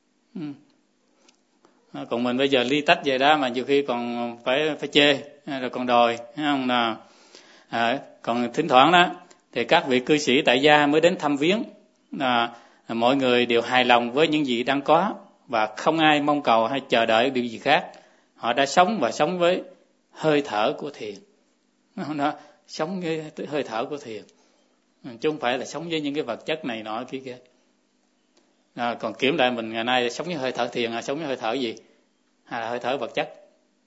còn mình bây giờ ly tách vậy đó mà nhiều khi còn phải phải chê rồi còn đòi, thấy không? Là à, còn thỉnh thoảng đó thì các vị cư sĩ tại gia mới đến thăm viếng, à, mọi người đều hài lòng với những gì đang có và không ai mong cầu hay chờ đợi điều gì khác. Họ đã sống và sống với hơi thở của thiền, đó, sống với hơi thở của thiền, chứ không phải là sống với những cái vật chất này nọ kia kia. À, còn kiểm lại mình ngày nay sống với hơi thở thiền là sống với hơi thở gì, hay là hơi thở vật chất?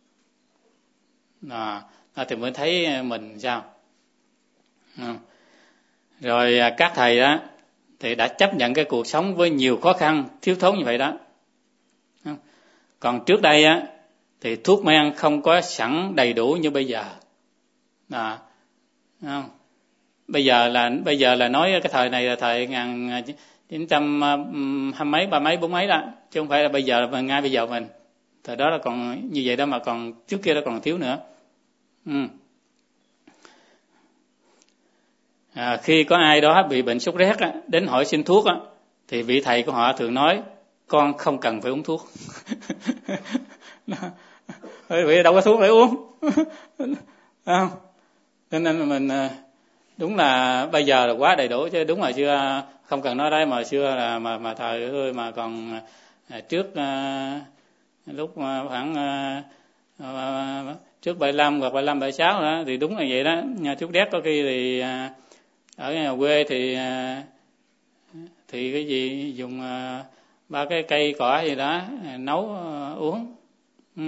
À, thì mới thấy mình sao. À, rồi các thầy đó thì đã chấp nhận cái cuộc sống với nhiều khó khăn thiếu thốn như vậy đó. Còn trước đây á thì thuốc men không có sẵn đầy đủ như bây giờ. À, không? Bây giờ là bây giờ là nói cái thời này là thời ngàn chín trăm hai mấy ba mấy bốn mấy đó, chứ không phải là bây giờ là ngay bây giờ mình. Thời đó là còn như vậy đó, mà còn trước kia đó còn thiếu nữa. Ừ. À, khi có ai đó bị bệnh sốt rét á, đến hỏi xin thuốc á, thì vị thầy của họ thường nói con không cần phải uống thuốc. Vì đâu có thuốc để uống. Không? Cho nên mình đúng là bây giờ là quá đầy đủ, chứ đúng là xưa không cần nói đấy, mà xưa là mà mà thời ơi mà còn trước uh, lúc khoảng uh, uh, trước bảy lăm hoặc bảy lăm bảy sáu đó thì đúng là vậy đó. Nhà thuốc đét có khi thì uh, ở nhà quê thì uh, thì cái gì dùng uh, ba cái cây cỏ gì đó nấu uh, uống. Ừ.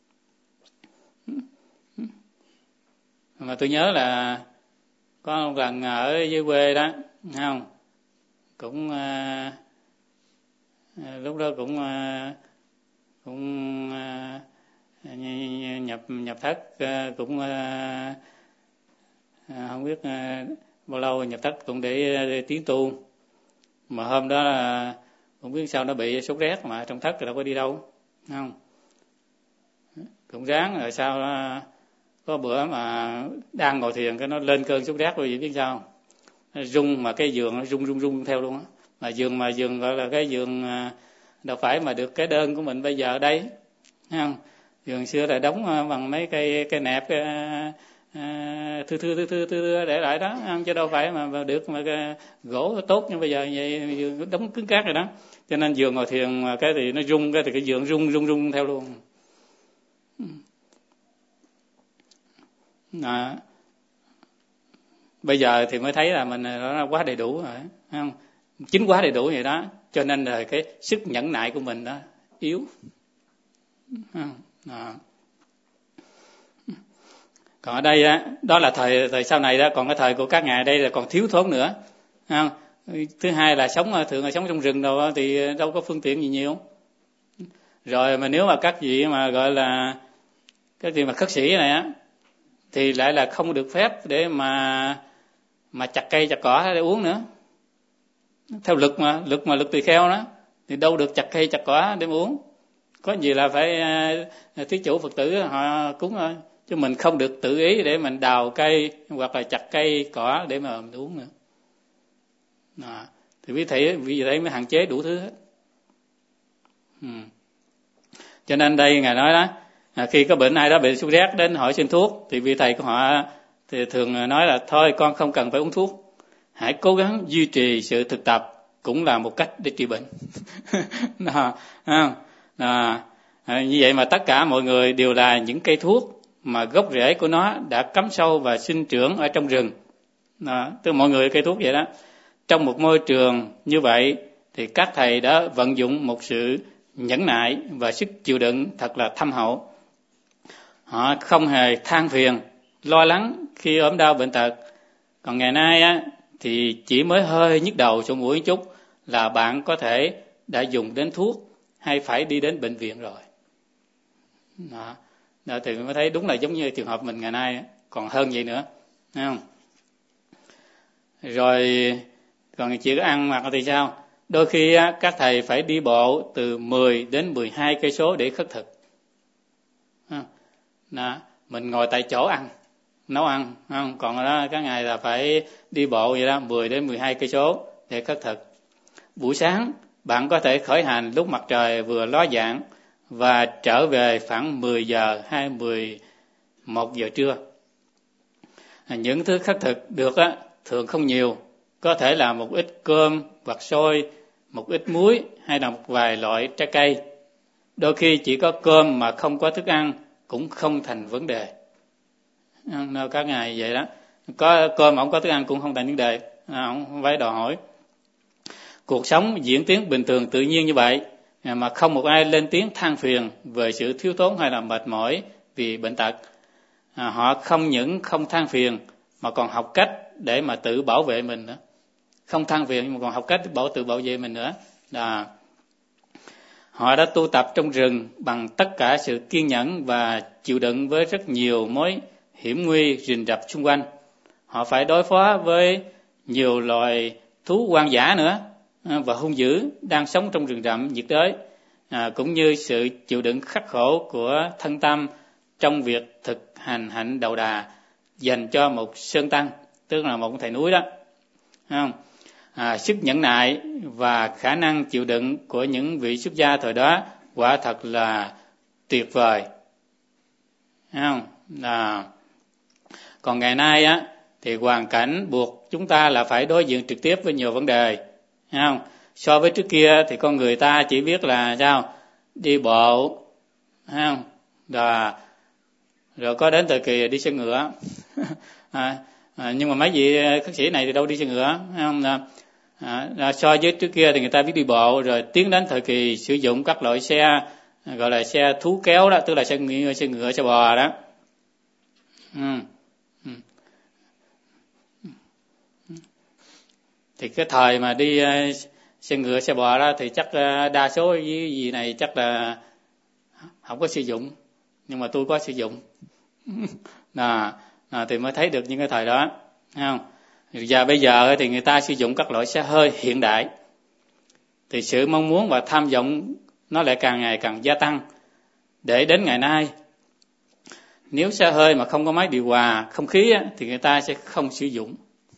Mà tôi nhớ là có một lần ở dưới quê đó, không, cũng uh, lúc đó cũng cũng nhập nhập thất, cũng không biết bao lâu nhập thất cũng để, để tiến tu. Mà hôm đó là không biết sao nó bị sốt rét, mà trong thất thì đâu có đi đâu, không cũng ráng. Rồi sau đó, có bữa mà đang ngồi thiền cái nó lên cơn sốt rét, rồi biết sao nó rung, mà cái giường nó rung rung rung theo luôn á. Mà giường mà giường gọi là cái giường đâu phải mà được cái đơn của mình bây giờ ở đây, thấy không? Giường xưa là đóng bằng mấy cây cây nẹp À, thư thư thư thư thư để lại đó, không chứ đâu phải mà được mà cái gỗ tốt như bây giờ vậy, đóng cứng cáp rồi đó. Cho nên giường ngồi thiền mà cái thì nó rung, cái thì cái giường rung rung rung theo luôn. À, bây giờ thì mới thấy là mình nó quá đầy đủ rồi, thấy không? Chính quá đầy đủ vậy đó, cho nên là cái sức nhẫn nại của mình đó yếu. À. Còn ở đây á, đó là thời thời sau này đó, còn cái thời của các ngài đây là còn thiếu thốn nữa, không? Thứ hai là sống thường là sống trong rừng đâu thì đâu có phương tiện gì nhiều. Rồi mà nếu mà các vị mà gọi là cái gì mà khất sĩ này á, thì lại là không được phép để mà mà chặt cây chặt cỏ để uống nữa. Theo lực mà lực mà lực tỳ kheo đó, thì đâu được chặt cây chặt cỏ để mà uống. Có gì là phải thí chủ Phật tử họ cúng thôi, chứ mình không được tự ý để mình đào cây hoặc là chặt cây cỏ để mà mình uống nữa. À, thì vì thế vì thế mới hạn chế đủ thứ hết. Ừ. Cho nên đây ngài nói đó, à, khi có bệnh ai đó bị sốt rét đến hỏi xin thuốc, thì vị thầy của họ thì thường nói là thôi con không cần phải uống thuốc, hãy cố gắng duy trì sự thực tập cũng là một cách để trị bệnh. Đó, à, à, à, như vậy mà tất cả mọi người đều là những cây thuốc mà gốc rễ của nó đã cắm sâu và sinh trưởng ở trong rừng. Đó, tức mọi người cây thuốc vậy đó. Trong một môi trường như vậy thì các thầy đã vận dụng một sự nhẫn nại và sức chịu đựng thật là thâm hậu. Họ không hề than phiền, lo lắng khi ốm đau bệnh tật. Còn ngày nay á, thì chỉ mới hơi nhức đầu trong mũi chút là bạn có thể đã dùng đến thuốc hay phải đi đến bệnh viện rồi. Đó. Đó thì mới thấy đúng là giống như trường hợp mình ngày nay, còn hơn vậy nữa, thấy không? Rồi còn chỉ có ăn mặc thì sao? Đôi khi á, các thầy phải đi bộ từ mười đến mười hai cây số để khất thực. Đó, mình ngồi tại chỗ ăn, nấu ăn, không? Còn đó các ngày là phải đi bộ vậy đó, mười đến mười hai cây số để khất thực. Buổi sáng bạn có thể khởi hành lúc mặt trời vừa ló dạng và trở về khoảng mười giờ hay mười một giờ trưa. Những thứ khất thực được á, thường không nhiều, có thể là một ít cơm hoặc xôi, một ít muối hay là một vài loại trái cây. Đôi khi chỉ có cơm mà không có thức ăn cũng không thành vấn đề. Nó các ngày vậy đó, có cơm mà không có thức ăn cũng không thành vấn đề, không phải đòi hỏi. Cuộc sống diễn tiến bình thường tự nhiên như vậy mà không một ai lên tiếng than phiền về sự thiếu thốn hay là mệt mỏi vì bệnh tật. À, họ không những không than phiền mà còn học cách để mà tự bảo vệ mình nữa. Không than phiền mà còn học cách bảo tự bảo vệ mình nữa. À, họ đã tu tập trong rừng bằng tất cả sự kiên nhẫn và chịu đựng với rất nhiều mối hiểm nguy rình rập xung quanh. Họ phải đối phó với nhiều loài thú hoang dã nữa và hung dữ đang sống trong rừng rậm nhiệt đới, à, cũng như sự chịu đựng khắc khổ của thân tâm trong việc thực hành hạnh đầu đà dành cho một sơn tăng, tức là một thầy núi đó, không? À, sức nhẫn nại và khả năng chịu đựng của những vị xuất gia thời đó quả thật là tuyệt vời, không? À, còn ngày nay á thì hoàn cảnh buộc chúng ta là phải đối diện trực tiếp với nhiều vấn đề, không? So với trước kia thì con người ta chỉ biết là sao, đi bộ, không? Rồi, rồi có đến thời kỳ đi xe ngựa. à, à, nhưng mà mấy vị khất sĩ này thì đâu đi xe ngựa, không? À, à, so với trước kia thì người ta biết đi bộ, rồi tiến đến thời kỳ sử dụng các loại xe gọi là xe thú kéo đó, tức là xe ngựa, xe ngựa, xe bò đó. Ừ. Ừ. Thì cái thời mà đi xe ngựa xe bò đó thì chắc đa số với gì này chắc là không có sử dụng, nhưng mà tôi có sử dụng. à, à, thì mới thấy được những cái thời đó, thấy không? Và bây giờ thì người ta sử dụng các loại xe hơi hiện đại, thì sự mong muốn và tham vọng nó lại càng ngày càng gia tăng, để đến ngày nay nếu xe hơi mà không có máy điều hòa không khí á, thì người ta sẽ không sử dụng.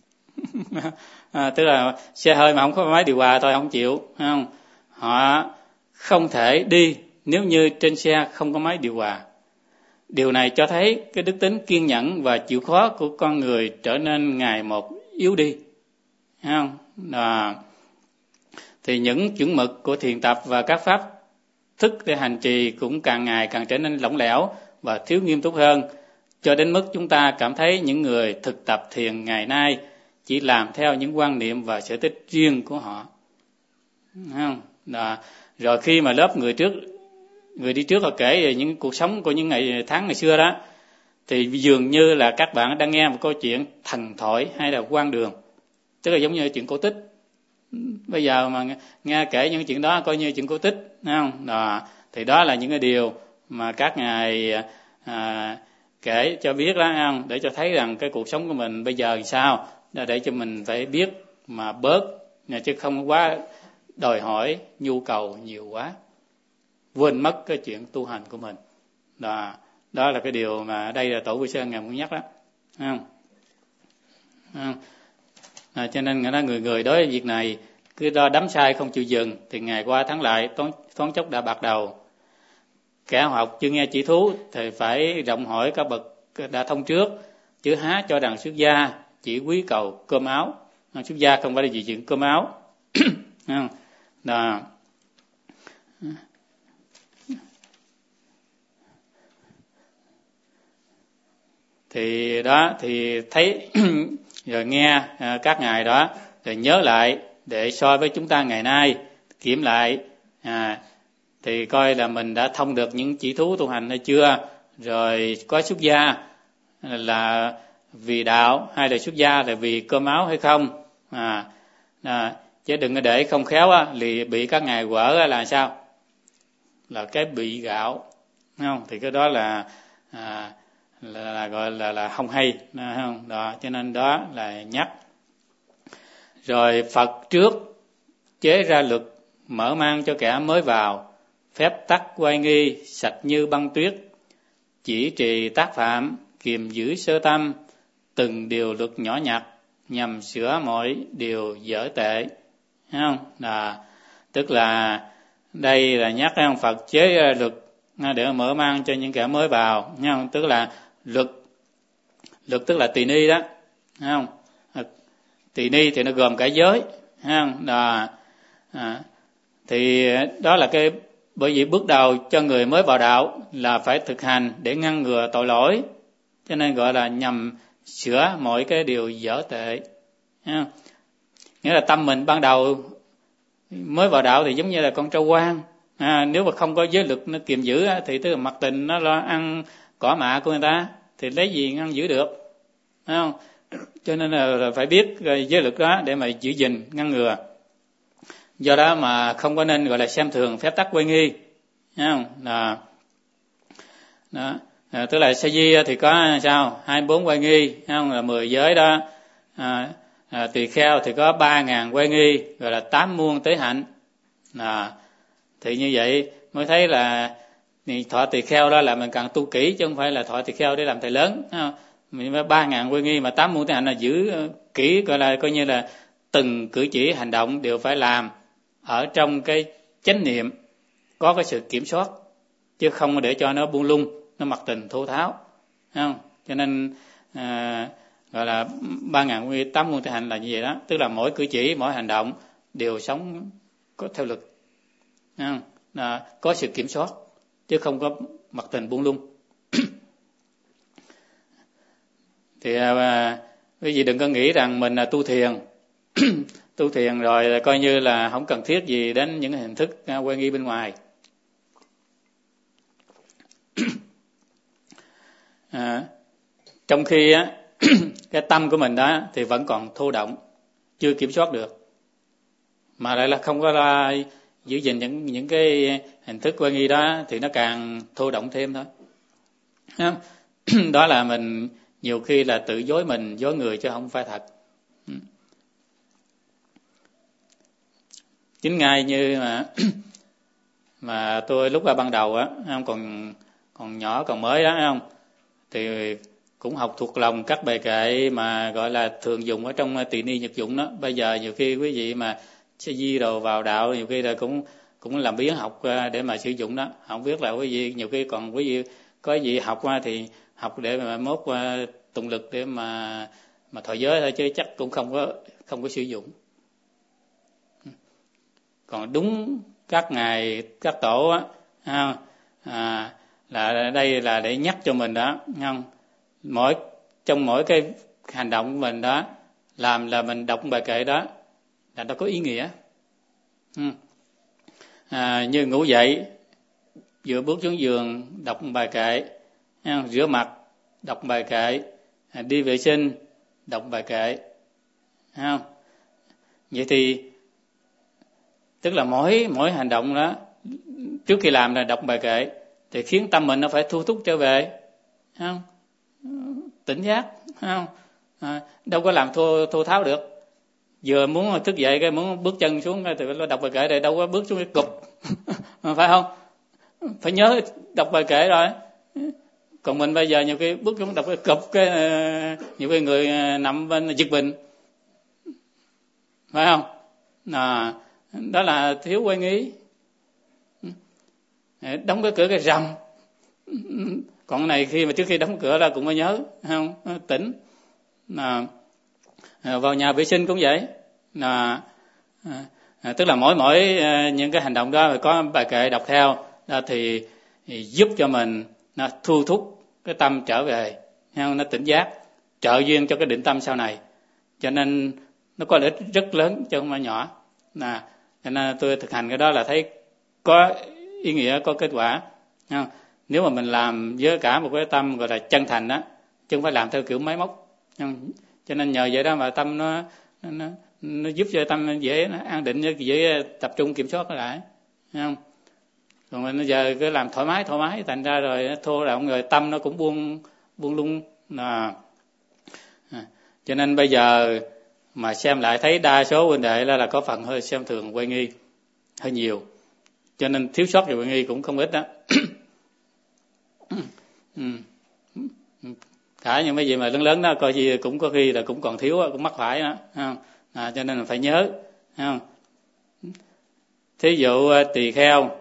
à, tức là xe hơi mà không có máy điều hòa tôi không chịu, không? Họ không thể đi nếu như trên xe không có máy điều hòa. Điều này cho thấy cái đức tính kiên nhẫn và chịu khó của con người trở nên ngày một yếu đi, thấy không? À, thì những chuẩn mực của thiền tập và các pháp thức để hành trì cũng càng ngày càng trở nên lỏng lẻo và thiếu nghiêm túc hơn, cho đến mức chúng ta cảm thấy những người thực tập thiền ngày nay chỉ làm theo những quan niệm và sở thích riêng của họ, thấy không? À, rồi khi mà lớp người trước người đi trước họ kể về những cuộc sống của những ngày tháng ngày xưa đó, thì dường như là các bạn đang nghe một câu chuyện thần thoại hay là quan đường, tức là giống như chuyện cổ tích. Bây giờ mà nghe kể những chuyện đó coi như chuyện cổ tích, thấy không? Đó, thì đó là những cái điều mà các ngài à, kể cho biết đó, không? Để cho thấy rằng cái cuộc sống của mình bây giờ làm sao, để cho mình phải biết mà bớt, chứ không quá đòi hỏi nhu cầu nhiều quá, quên mất cái chuyện tu hành của mình. Đó, đó là cái điều mà đây là Tổ Quy Sơn ngài muốn nhắc đó, không? Không? À, cho nên người ta người người đối với việc này cứ lo đắm sai không chịu dừng, thì ngày qua tháng lại thoáng, thoáng chốc đã bạc đầu. Kẻ học chưa nghe chỉ thú thì phải rộng hỏi các bậc đã thông trước, chứ há cho đàn xuất gia chỉ quý cầu cơm áo. Xuất gia không phải là gì chuyện cơm áo. Đó. Thì đó thì thấy rồi nghe à, các ngài đó rồi nhớ lại để so với chúng ta ngày nay, kiểm lại à, thì coi là mình đã thông được những chỉ thú tu hành hay chưa, rồi có xuất gia là vì đạo hay là xuất gia là vì cơm áo hay không, à, à, chứ đừng có để không khéo á, thì bị các ngài quở là sao, là cái bị gạo, đúng không? Thì cái đó là à, là, là gọi là là không hay, không? Đó, cho nên đó là nhắc. Rồi Phật trước chế ra luật mở mang cho kẻ mới vào, phép tắc oai nghi sạch như băng tuyết, chỉ trì tác phạm kiềm giữ sơ tâm, từng điều luật nhỏ nhặt nhằm sửa mọi điều dở tệ, thấy không? Là tức là đây là nhắc ông Phật chế ra luật để mở mang cho những kẻ mới vào, thấy không? Tức là luật luật tức là tỳ ni đó, thấy không? Tỳ ni thì nó gồm cả giới, thấy không? Đó, à, thì đó là cái bởi vì bước đầu cho người mới vào đạo là phải thực hành để ngăn ngừa tội lỗi, cho nên gọi là nhằm sửa mọi cái điều dở tệ, thấy không? Nghĩa là tâm mình ban đầu mới vào đạo thì giống như là con trâu hoang, à, nếu mà không có giới luật nó kiềm giữ thì tức là mặc tình nó lo ăn cỏ mạ của người ta thì lấy gì ngăn giữ được, thấy không? Cho nên là, là phải biết giới luật đó để mà giữ gìn ngăn ngừa. Do đó mà không có nên gọi là xem thường phép tắc oai nghi, thấy không? Là đó, à, tức là sa di thì có sao hai mươi bốn oai nghi, thấy không? Là mười giới đó. À, à, tỳ kheo thì có ba ngàn oai nghi, gọi là tám muôn tế hạnh. À, thì như vậy mới thấy là thọ tỳ kheo đó là mình càng tu kỹ, chứ không phải là thọ tỳ kheo để làm thầy lớn. Mình ba ngàn oai nghi mà tám muôn tế hạnh là giữ kỹ, gọi là coi như là từng cử chỉ hành động đều phải làm ở trong cái chánh niệm, có cái sự kiểm soát, chứ không để cho nó buông lung, nó mặc tình thô tháo, không? Cho nên à, gọi là ba ngàn quy tám muôn tế hạnh là như vậy đó, tức là mỗi cử chỉ mỗi hành động đều sống có theo luật, không? À, có sự kiểm soát chứ không có mặc tình buông lung. Thì à, quý vị đừng có nghĩ rằng mình là tu thiền tu thiền rồi là coi như là không cần thiết gì đến những hình thức oai nghi bên ngoài. À, trong khi á, cái tâm của mình đó thì vẫn còn thô động, chưa kiểm soát được, mà lại là không có la giữ gìn những những cái hình thức quan nghi đó thì nó càng thô động thêm thôi. Đó là mình nhiều khi là tự dối mình, dối người chứ không phải thật. Chính ngay như mà mà tôi lúc ban đầu á, không còn còn nhỏ còn mới đó không, thì cũng học thuộc lòng các bài kệ mà gọi là thường dùng ở trong tỳ ni nhật dụng đó. Bây giờ nhiều khi quý vị mà sẽ di đồ vào đạo, nhiều khi là cũng cũng làm biến học để mà sử dụng đó. Không biết là quý vị nhiều khi còn quý vị có gì học qua thì học để mà mốt qua tụng lực để mà mà thọ giới thôi, chứ chắc cũng không có không có sử dụng. Còn đúng các ngài các tổ á, à, à, là đây là để nhắc cho mình đó, không? Mỗi trong mỗi cái hành động của mình đó, làm là mình đọc bài kệ đó là nó có ý nghĩa. Ừ. À, như ngủ dậy, vừa bước xuống giường đọc bài kệ, không? Rửa mặt đọc bài kệ, à, đi vệ sinh đọc bài kệ, không? Vậy thì tức là mỗi mỗi hành động đó trước khi làm là đọc bài kệ thì khiến tâm mình nó phải thu thúc trở về, không? Tỉnh giác, không? À, đâu có làm thô thô tháo được. Vừa muốn thức dậy cái muốn bước chân xuống cái thì phải đọc bài kệ, để đâu có bước xuống cái cụp phải không? Phải nhớ đọc bài kệ rồi. Còn mình bây giờ nhiều khi bước xuống đọc cái cụp cái nhiều khi người nằm bên giật mình, phải không? À, đó là thiếu quan ý. Đóng cái cửa cái rầm. Còn này khi mà trước khi đóng cửa ra cũng phải nhớ, không? Tỉnh. À, vào nhà vệ sinh cũng vậy. À, à, tức là mỗi mỗi những cái hành động đó phải có bài kệ đọc theo đó thì, thì giúp cho mình nó thu thúc cái tâm trở về, không? Nó tỉnh giác, trợ duyên cho cái định tâm sau này. Cho nên nó có lợi ích rất lớn chứ không phải nhỏ. À, cho nên tôi thực hành cái đó là thấy có ý nghĩa, có kết quả. Không? Nếu mà mình làm với cả một cái tâm gọi là chân thành đó, chứ không phải làm theo kiểu máy móc. Không? Cho nên nhờ vậy đó mà tâm nó nó, nó giúp cho tâm dễ nó an định, dễ tập trung kiểm soát lại. Không? Còn mình giờ cứ làm thoải mái thoải mái thành ra rồi nó thô động rồi tâm nó cũng buông buông lung. À. À. Cho nên bây giờ mà xem lại thấy đa số huynh đệ là, là có phần hơi xem thường quay nghi hơi nhiều, cho nên thiếu sót về quay nghi cũng không ít đó. Cả những cái gì mà lớn lớn đó coi gì cũng có khi là cũng còn thiếu, cũng mắc phải đó, không? À, cho nên là phải nhớ, không? Thí dụ tỳ kheo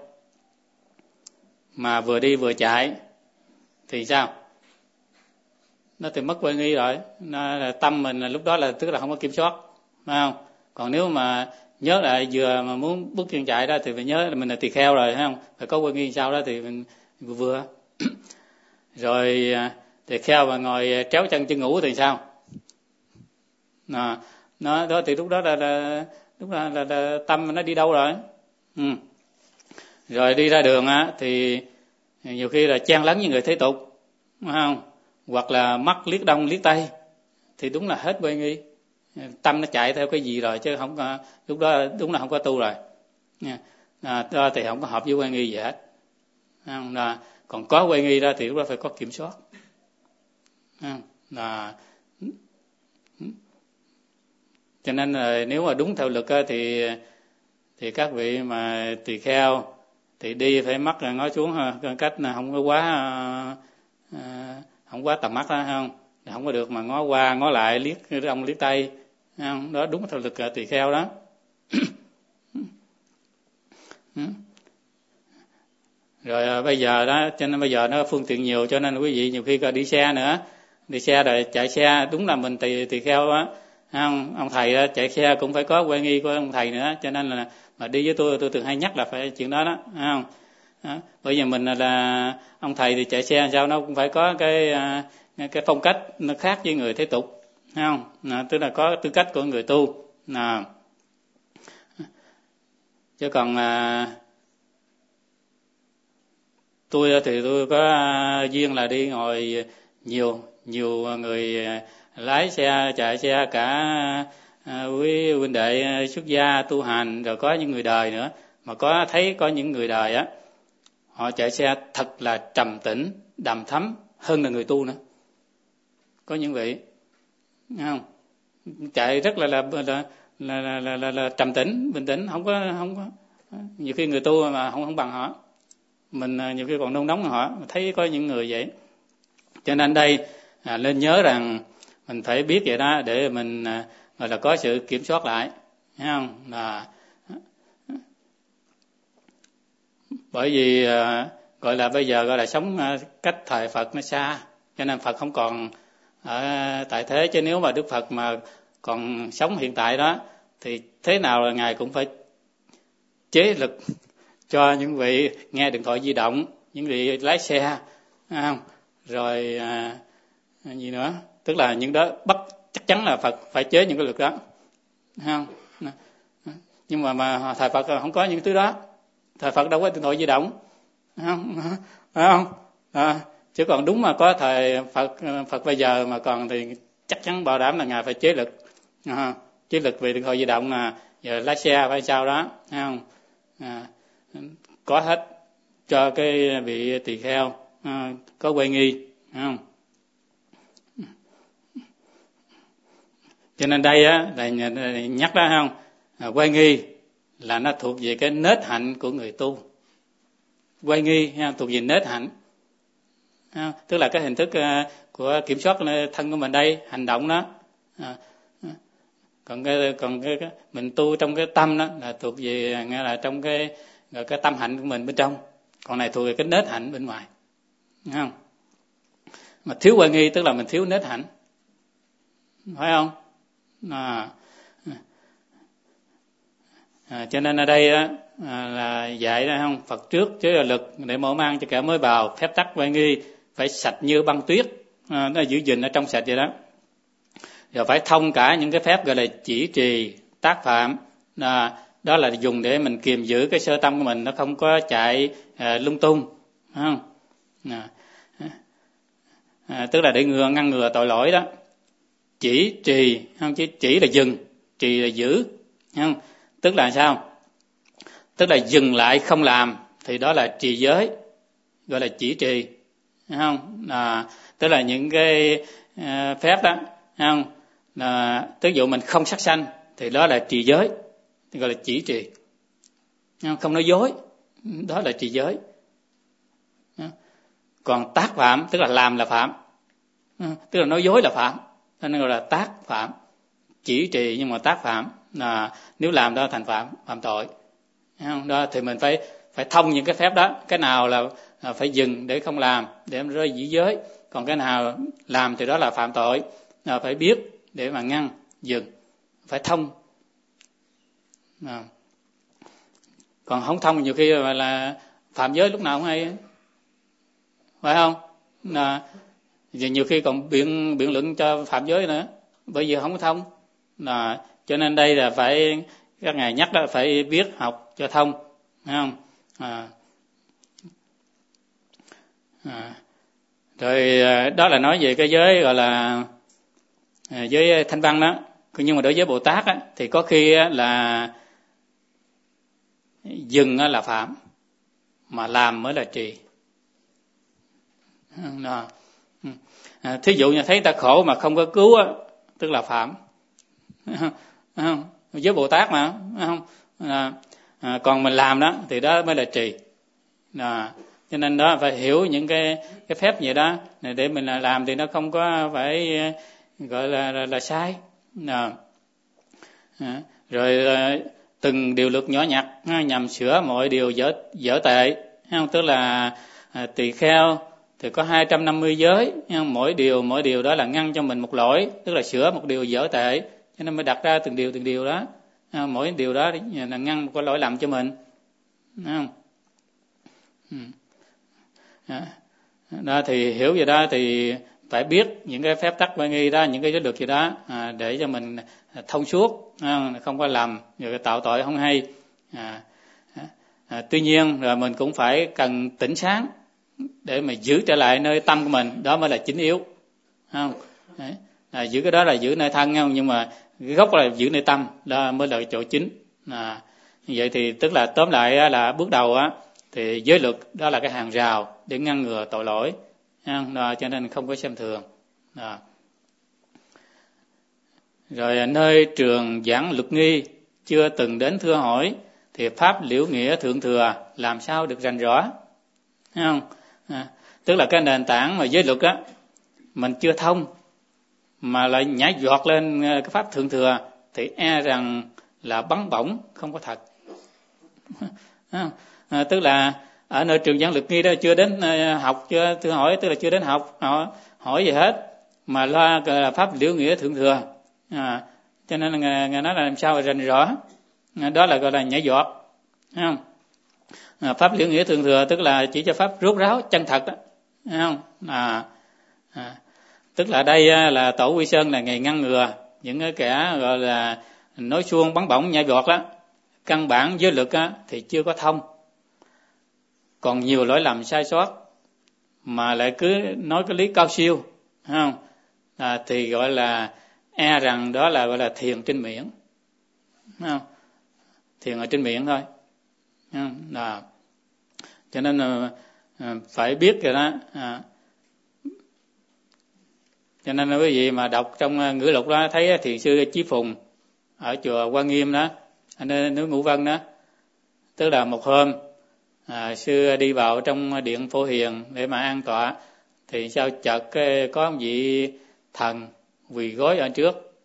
mà vừa đi vừa chạy thì sao? Nó thì mất quay nghi rồi, nó là tâm mình là lúc đó là tức là không có kiểm soát, phải không? Còn nếu mà nhớ lại vừa mà muốn bước chân chạy đó thì phải nhớ là mình là tỳ kheo rồi, phải không? Phải có quay nghi sau đó thì mình vừa vừa. Rồi tỳ kheo mà ngồi tréo chân chân ngủ thì sao? À, nó đó thì lúc đó là, là lúc đó là, là, là tâm nó đi đâu rồi? Ừ. Rồi đi ra đường á thì nhiều khi là chen lấn với người thế tục, phải không? Hoặc là mắt liếc đông liếc tây thì đúng là hết quay nghi, tâm nó chạy theo cái gì rồi, chứ không có, lúc đó đúng là không có tu rồi. À, đó thì không có hợp với quay nghi gì hết. À, còn có quay nghi ra thì lúc đó phải có kiểm soát. À, cho nên là nếu mà đúng theo lực thì thì các vị mà tỳ kheo thì đi phải mắt là ngó xuống ha, cách là không có quá à, không quá tầm mắt đó, không? Không có được mà ngó qua ngó lại liếc đông liếc tây, không? Đó đúng theo lực tỳ kheo đó. Rồi à, bây giờ đó, cho nên bây giờ nó phương tiện nhiều, cho nên quý vị nhiều khi đi xe nữa, đi xe rồi chạy xe đúng là mình tỳ tỳ kheo á, không? Ông thầy đó, chạy xe cũng phải có quay nghi của ông thầy nữa, cho nên là mà đi với tôi tôi thường hay nhắc là phải chuyện đó đó, không? Đó. Bởi vì mình là ông thầy thì chạy xe sao nó cũng phải có cái cái phong cách nó khác với người thế tục, không? À, tức là có tư cách của người tu. À. Chứ còn à, tôi thì tôi có duyên là đi ngồi nhiều nhiều người lái xe chạy xe cả à, quý huynh đệ xuất gia tu hành, rồi có những người đời nữa, mà có thấy có những người đời á, họ chạy xe thật là trầm tĩnh, đằm thắm hơn là người tu nữa. Có những vị, nghe không? Chạy rất là là là là, là, là, là, là trầm tĩnh, bình tĩnh, không có không có. Nhiều khi người tu mà không không bằng họ, mình nhiều khi còn nôn nóng hơn họ. Thấy có những người vậy, cho nên đây à, nên nhớ rằng mình phải biết vậy đó, để mình à, gọi là có sự kiểm soát lại, thấy không? Là bởi vì à, gọi là bây giờ gọi là sống à, cách thời Phật nó xa, cho nên Phật không còn ở tại thế. Chứ nếu mà Đức Phật mà còn sống hiện tại đó, thì thế nào là Ngài cũng phải chế lực cho những vị nghe điện thoại di động, những vị lái xe, không? Rồi à, gì nữa, tức là những đó bắt chắc chắn là Phật phải chế những cái lực đó, không? Nhưng mà mà thời Phật không có những thứ đó, thời Phật đâu có điện thoại di động, không? Phải không? À, chứ còn đúng mà có thời Phật Phật bây giờ mà còn thì chắc chắn bảo đảm là Ngài phải chế lực, à, chế lực về điện thoại di động, là giờ lái xe phải sao đó, thấy không? À, có hết cho cái vị tỳ kheo à, có quay nghi, thấy không? Cho nên đây á là nhắc đó, không? À, quay nghi là nó thuộc về cái nết hạnh của người tu. Quay nghi ha, thuộc về nết hạnh, ha, tức là cái hình thức uh, của kiểm soát thân của mình đây, hành động đó. À, còn cái còn cái, cái mình tu trong cái tâm đó là thuộc về nghe là trong cái cái tâm hạnh của mình bên trong, còn này thuộc về cái nết hạnh bên ngoài, thấy không? Mà thiếu quay nghi tức là mình thiếu nết hạnh, phải không? À, à, cho nên ở đây á, à, là dạy đó, không? Phật trước chế là lực để mở mang cho kẻ mới vào, phép tắc quay nghi phải sạch như băng tuyết, à, nó giữ gìn ở trong sạch vậy đó. Rồi phải thông cả những cái phép gọi là chỉ trì, tác phạm, à, đó là dùng để mình kiềm giữ cái sơ tâm của mình nó không có chạy à, lung tung, không? À, à, tức là để ngừa ngăn ngừa tội lỗi đó. Chỉ trì, không? Chỉ, chỉ là dừng, trì là giữ, không? Tức là sao? Tức là dừng lại không làm thì đó là trì giới, gọi là chỉ trì, không? À, tức là những cái uh, phép đó, không? À, tức dụ mình không sát sanh thì đó là trì giới, thì gọi là chỉ trì, không, không nói dối, đó là trì giới. Còn tác phạm tức là làm là phạm, tức là nói dối là phạm, nên gọi là tác phạm. Chỉ trì nhưng mà tác phạm là nếu làm đó thành phạm, phạm tội, không? Đó thì mình phải phải thông những cái phép đó, cái nào là phải dừng để không làm để em rơi dĩ giới, còn cái nào làm thì đó là phạm tội, là phải biết để mà ngăn dừng, phải thông. À, còn không thông nhiều khi là, là phạm giới lúc nào cũng hay, phải không? À, nhiều khi còn biện biện luận cho phạm giới nữa, bởi vì không có thông. À, cho nên đây là phải các ngài nhắc đó, phải biết học cho thông, phải không? À, à, rồi đó là nói về cái giới gọi là à, giới thanh văn đó. Nhưng mà đối với Bồ Tát á, thì có khi á, là dừng á, là phạm, mà làm mới là trì. Đó. À, thí dụ như thấy ta khổ mà không có cứu á, tức là phạm, không? Với Bồ Tát mà, không? À, à, còn mình làm đó thì đó mới là trì. À, cho nên đó phải hiểu những cái cái phép vậy đó để mình làm thì nó không có phải gọi là là, là sai. À, à, rồi à, từng điều luật nhỏ nhặt nhằm sửa mọi điều dở dở tệ, không? Tức là à, tỳ kheo thì có hai trăm năm mươi giới, mỗi điều mỗi điều đó là ngăn cho mình một lỗi, tức là sửa một điều dở tệ, cho nên mới đặt ra từng điều từng điều đó, mỗi điều đó là ngăn một cái lỗi lầm cho mình, không? Đó thì hiểu vậy đó thì phải biết những cái phép tắc quan nghi đó, những cái giới luật gì đó à, để cho mình thông suốt, không có làm rồi tạo tội không hay. À, à, tuy nhiên rồi mình cũng phải cần tỉnh sáng để mà giữ trở lại nơi tâm của mình, đó mới là chính yếu, không? Đấy. À, giữ cái đó là giữ nơi thân, không? Nhưng mà cái gốc là giữ nơi tâm, đó mới là chỗ chính. À, như vậy thì tức là tóm lại là bước đầu á thì giới luật đó là cái hàng rào để ngăn ngừa tội lỗi, đó, cho nên không có xem thường. Đó. Rồi nơi trường giảng luật nghi chưa từng đến thưa hỏi thì pháp liễu nghĩa thượng thừa làm sao được rành rõ, thấy không? À, tức là cái nền tảng mà giới luật á mình chưa thông mà lại nhảy giọt lên cái pháp thượng thừa thì e rằng là bắn bổng không có thật. À, tức là ở nơi trường giảng luật nghi đó chưa đến học, chưa thưa hỏi, tức là chưa đến học họ hỏi gì hết mà lo pháp liễu nghĩa thượng thừa. À, cho nên là ngài, ngài nói là làm sao rành rõ, à, đó là gọi là nhảy giọt, thấy không? À, pháp liễu nghĩa thượng thừa tức là chỉ cho pháp rốt ráo chân thật đó, thấy không? À, à, tức là đây là tổ Quy Sơn là ngày ngăn ngừa những cái kẻ gọi là nói suông bắn bổng nhảy giọt đó, căn bản giới luật á, thì chưa có thông, còn nhiều lỗi lầm sai sót mà lại cứ nói cái lý cao siêu, thấy không? À, thì gọi là e rằng đó là gọi là thiền trên miệng, thấy không? Thiền ở trên miệng thôi, thấy không? Đó. Cho nên là phải biết rồi đó. À, cho nên là quý vị mà đọc trong ngữ lục đó thấy thiền sư Chí Phùng ở chùa Hoa Nghiêm đó, ở nơi núi Ngũ Vân đó, tức là một hôm à, sư đi vào trong điện Phổ Hiền để mà an tọa thì sao chợt có một vị thần quỳ gối ở trước,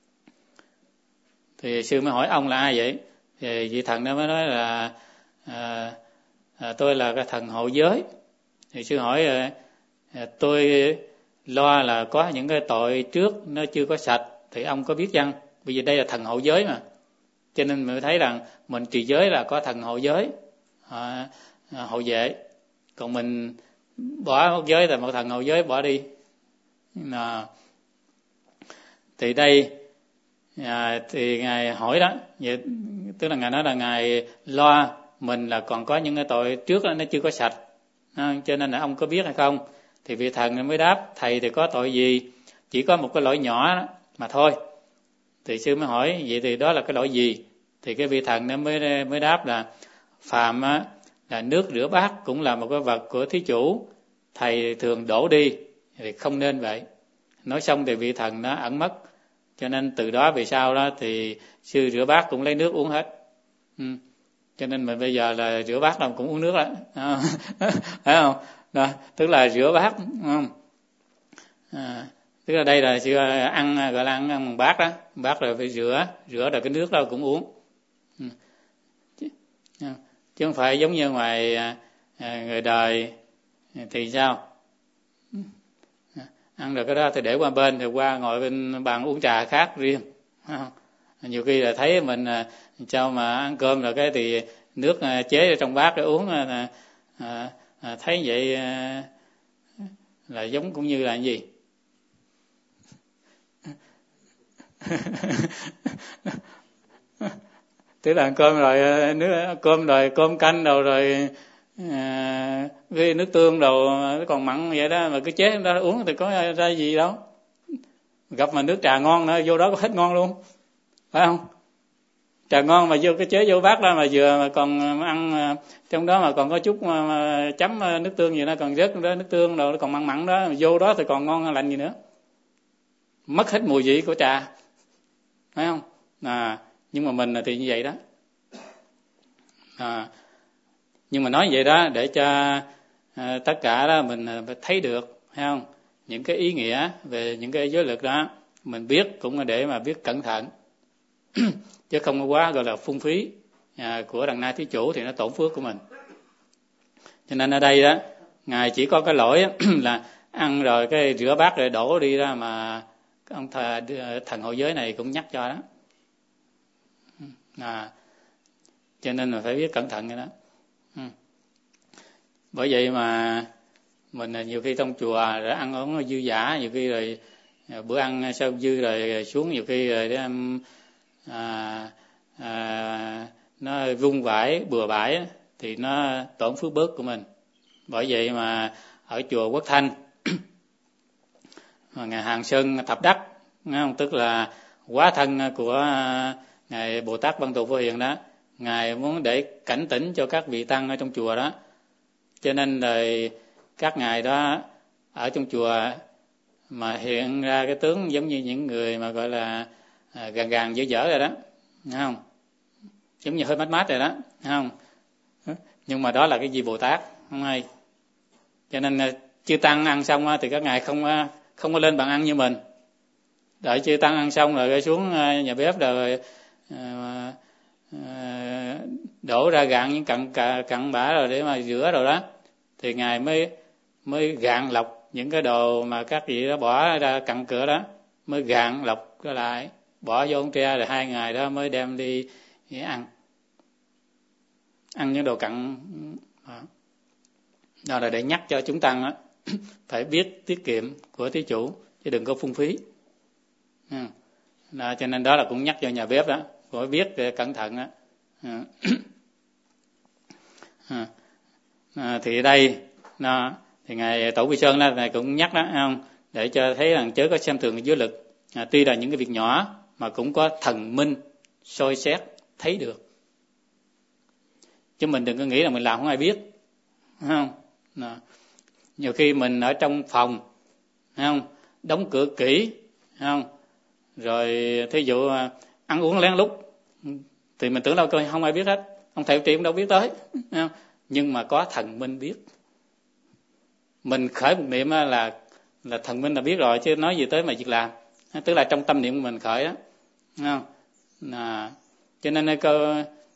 thì sư mới hỏi ông là ai vậy? Thì vị thần đó mới nói là à, à, tôi là cái thần hộ giới. Thì sư hỏi à, tôi lo là có những cái tội trước nó chưa có sạch thì ông có biết chăng? Bởi vì đây là thần hộ giới mà, cho nên mình thấy rằng mình trì giới là có thần hộ giới à, à, hộ vệ, còn mình bỏ một giới là một thần hộ giới bỏ đi. À, thì đây à, thì ngài hỏi đó, vậy, tức là ngài nói là ngài lo mình là còn có những cái tội trước đó, nó chưa có sạch, à, cho nên là ông có biết hay không? Thì vị thần mới đáp thầy thì có tội gì, chỉ có một cái lỗi nhỏ đó mà thôi. Thì sư mới hỏi vậy thì đó là cái lỗi gì? Thì cái vị thần nó mới mới đáp là phàm á, là nước rửa bát cũng là một cái vật của thí chủ, thầy thường đổ đi thì không nên vậy. Nói xong thì vị thần nó ẩn mất, cho nên từ đó về sau đó thì sư rửa bát cũng lấy nước uống hết. Ừ. Cho nên mình bây giờ là rửa bát đâu cũng uống nước đó, phải không? Đó, tức là rửa bát, không? À, tức là đây là sư ăn gọi là ăn, ăn bằng bát đó, bát rồi phải rửa, rửa rồi cái nước đâu cũng uống. Ừ. Chứ, chứ không phải giống như ngoài à, người đời thì sao? Ăn được cái đó thì để qua bên, thì qua ngồi bên bàn uống trà khác riêng. Nhiều khi là thấy mình sao mà ăn cơm rồi cái thì nước chế ở trong bát để uống, à, à, à, thấy vậy à, là giống cũng như là cái gì? Tức là ăn cơm rồi nước cơm rồi cơm canh rồi rồi à, cái nước tương đồ nó còn mặn vậy đó mà cứ chế ra uống thì có ra gì đâu. Gặp mà nước trà ngon nữa vô đó có hết ngon luôn, phải không? Trà ngon mà vô cái chế vô bát đó mà vừa mà còn ăn trong đó mà còn có chút mà, mà chấm nước tương gì đó còn rớt đó, nước tương đồ nó còn mặn mặn đó, mà vô đó thì còn ngon lành gì nữa, mất hết mùi vị của trà, phải không? À, nhưng mà mình thì như vậy đó. À, nhưng mà nói vậy đó để cho à, tất cả đó mình phải thấy được, thấy không? Những cái ý nghĩa về những cái giới luật đó mình biết cũng là để mà biết cẩn thận chứ không có quá gọi là phung phí à, của đằng nay thí chủ thì nó tổn phước của mình. Cho nên ở đây đó ngài chỉ có cái lỗi là ăn rồi cái rửa bát rồi đổ đi ra, mà ông thờ, thần hộ giới này cũng nhắc cho đó. À, cho nên là phải biết cẩn thận cái đó. Ừ. Bởi vậy mà mình nhiều khi trong chùa rồi ăn uống dư dả, nhiều khi rồi bữa ăn sau dư rồi xuống nhiều khi rồi để à, à, nó vung vãi bừa bãi thì nó tổn phước bớt của mình. Bởi vậy mà ở chùa Quốc Thanh ngài Hàng Sơn Thập Đắc, không? Tức là hóa thân của ngài Bồ Tát Văn Thù Phổ Hiền đó, ngài muốn để cảnh tỉnh cho các vị tăng ở trong chùa đó, cho nên là các ngài đó ở trong chùa mà hiện ra cái tướng giống như những người mà gọi là à, gàn gàn dở dở rồi đó, thấy không? Giống như hơi mát mát rồi đó, thấy không? Nhưng mà đó là cái gì Bồ Tát không hay. Cho nên chư tăng ăn xong thì các ngài không không có lên bàn ăn như mình, đợi chư tăng ăn xong rồi xuống nhà bếp rồi à, à, đổ ra gạn những cặn cặn bã rồi để mà rửa rồi đó, thì ngài mới mới gạn lọc những cái đồ mà các vị đó bỏ ra cặn cửa đó, mới gạn lọc ra lại bỏ vô ống tre, rồi hai ngày đó mới đem đi ăn ăn những đồ cặn đó. Đó là để nhắc cho chúng tăng đó, phải biết tiết kiệm của thí chủ chứ đừng có phung phí. Đó, cho nên đó là cũng nhắc cho nhà bếp đó, phải biết cẩn thận đó. À, à, thì đây đó, thì ngài Tổ Quy Sơn đó, ngài cũng nhắc đó, không, để cho thấy rằng chớ có xem thường cái giới lực. À, tuy là những cái việc nhỏ mà cũng có thần minh soi xét thấy được, chứ mình đừng có nghĩ là mình làm không ai biết, không? Đó. Nhiều khi mình ở trong phòng, không, đóng cửa kỹ, không, rồi thí dụ ăn uống lén lút thì mình tưởng đâu coi không ai biết hết, ông thầy trị cũng đâu biết tới, không? Nhưng mà có thần minh biết. Mình khởi một niệm là là thần minh là biết rồi, chứ nói gì tới mà việc làm, tức là trong tâm niệm của mình khởi đó, không? À, cho nên câu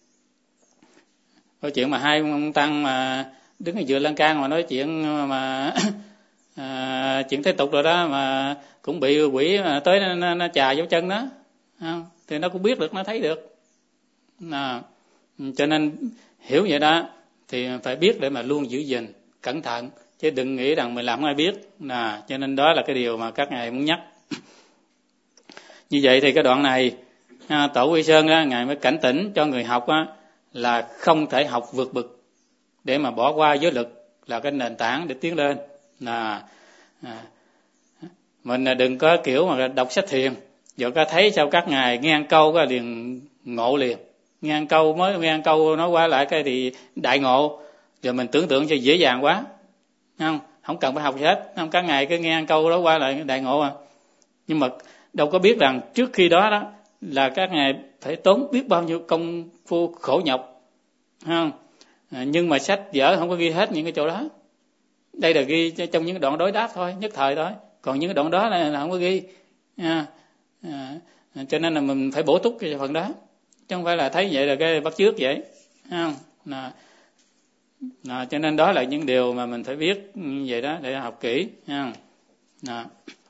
câu chuyện mà hai ông tăng mà đứng ở giữa lan can mà nói chuyện mà à, chuyện thế tục rồi đó, mà cũng bị quỷ tới nó, nó, nó chà dấu chân đó, không? Thì nó cũng biết được, nó thấy được. À, cho nên hiểu vậy đó thì phải biết để mà luôn giữ gìn cẩn thận, chứ đừng nghĩ rằng mình làm không ai biết. À, cho nên đó là cái điều mà các ngài muốn nhắc. Như vậy thì cái đoạn này à, Tổ Quy Sơn đó, ngài mới cảnh tỉnh cho người học á, là không thể học vượt bực để mà bỏ qua giới lực là cái nền tảng để tiến lên. À, à, mình đừng có kiểu mà đọc sách thiền rồi có thấy sao các ngài nghe ăn câu có liền ngộ liền, nghe ăn câu mới nghe ăn câu nói qua lại cái thì đại ngộ, rồi mình tưởng tượng cho dễ dàng quá, không không cần phải học gì hết, không, các ngài cứ nghe ăn câu đó qua lại đại ngộ à. Nhưng mà đâu có biết rằng trước khi đó đó là các ngài phải tốn biết bao nhiêu công phu khổ nhọc, không? À, nhưng mà sách vở không có ghi hết những cái chỗ đó, đây là ghi trong những đoạn đối đáp thôi, nhất thời thôi, còn những cái đoạn đó là, là không có ghi. À, à, cho nên là mình phải bổ túc cái phần đó, chứ không phải là thấy vậy là cái bắt chước vậy, không? À, à, cho nên đó là những điều mà mình phải biết như vậy đó để học kỹ, không? À.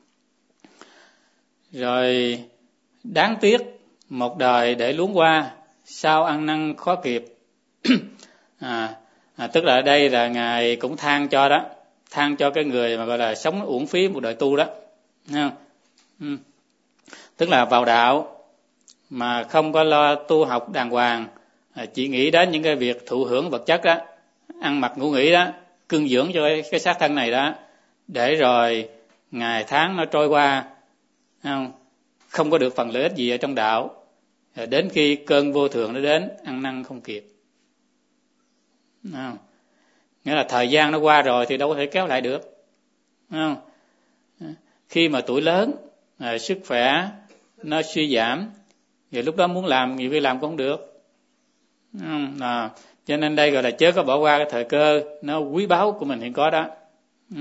Rồi đáng tiếc một đời để luống qua, sao ăn năn khó kịp. à, à, tức là ở đây là ngài cũng than cho đó, than cho cái người mà gọi là sống uổng phí một đời tu đó, không? Ừ. Tức là vào đạo mà không có lo tu học đàng hoàng, à, chỉ nghĩ đến những cái việc thụ hưởng vật chất đó, ăn mặc ngủ nghỉ đó, cưng dưỡng cho cái, cái xác thân này đó, để rồi ngày tháng nó trôi qua, không, không có được phần lợi ích gì ở trong đạo, đến khi cơn vô thường nó đến ăn năn không kịp, không? Nghĩa là thời gian nó qua rồi thì đâu có thể kéo lại được, không? Khi mà tuổi lớn, à, sức khỏe nó suy giảm, thì lúc đó muốn làm nhiều khi làm cũng không được, không? À, cho nên đây gọi là chớ có bỏ qua cái thời cơ nó quý báu của mình hiện có đó. Ừ.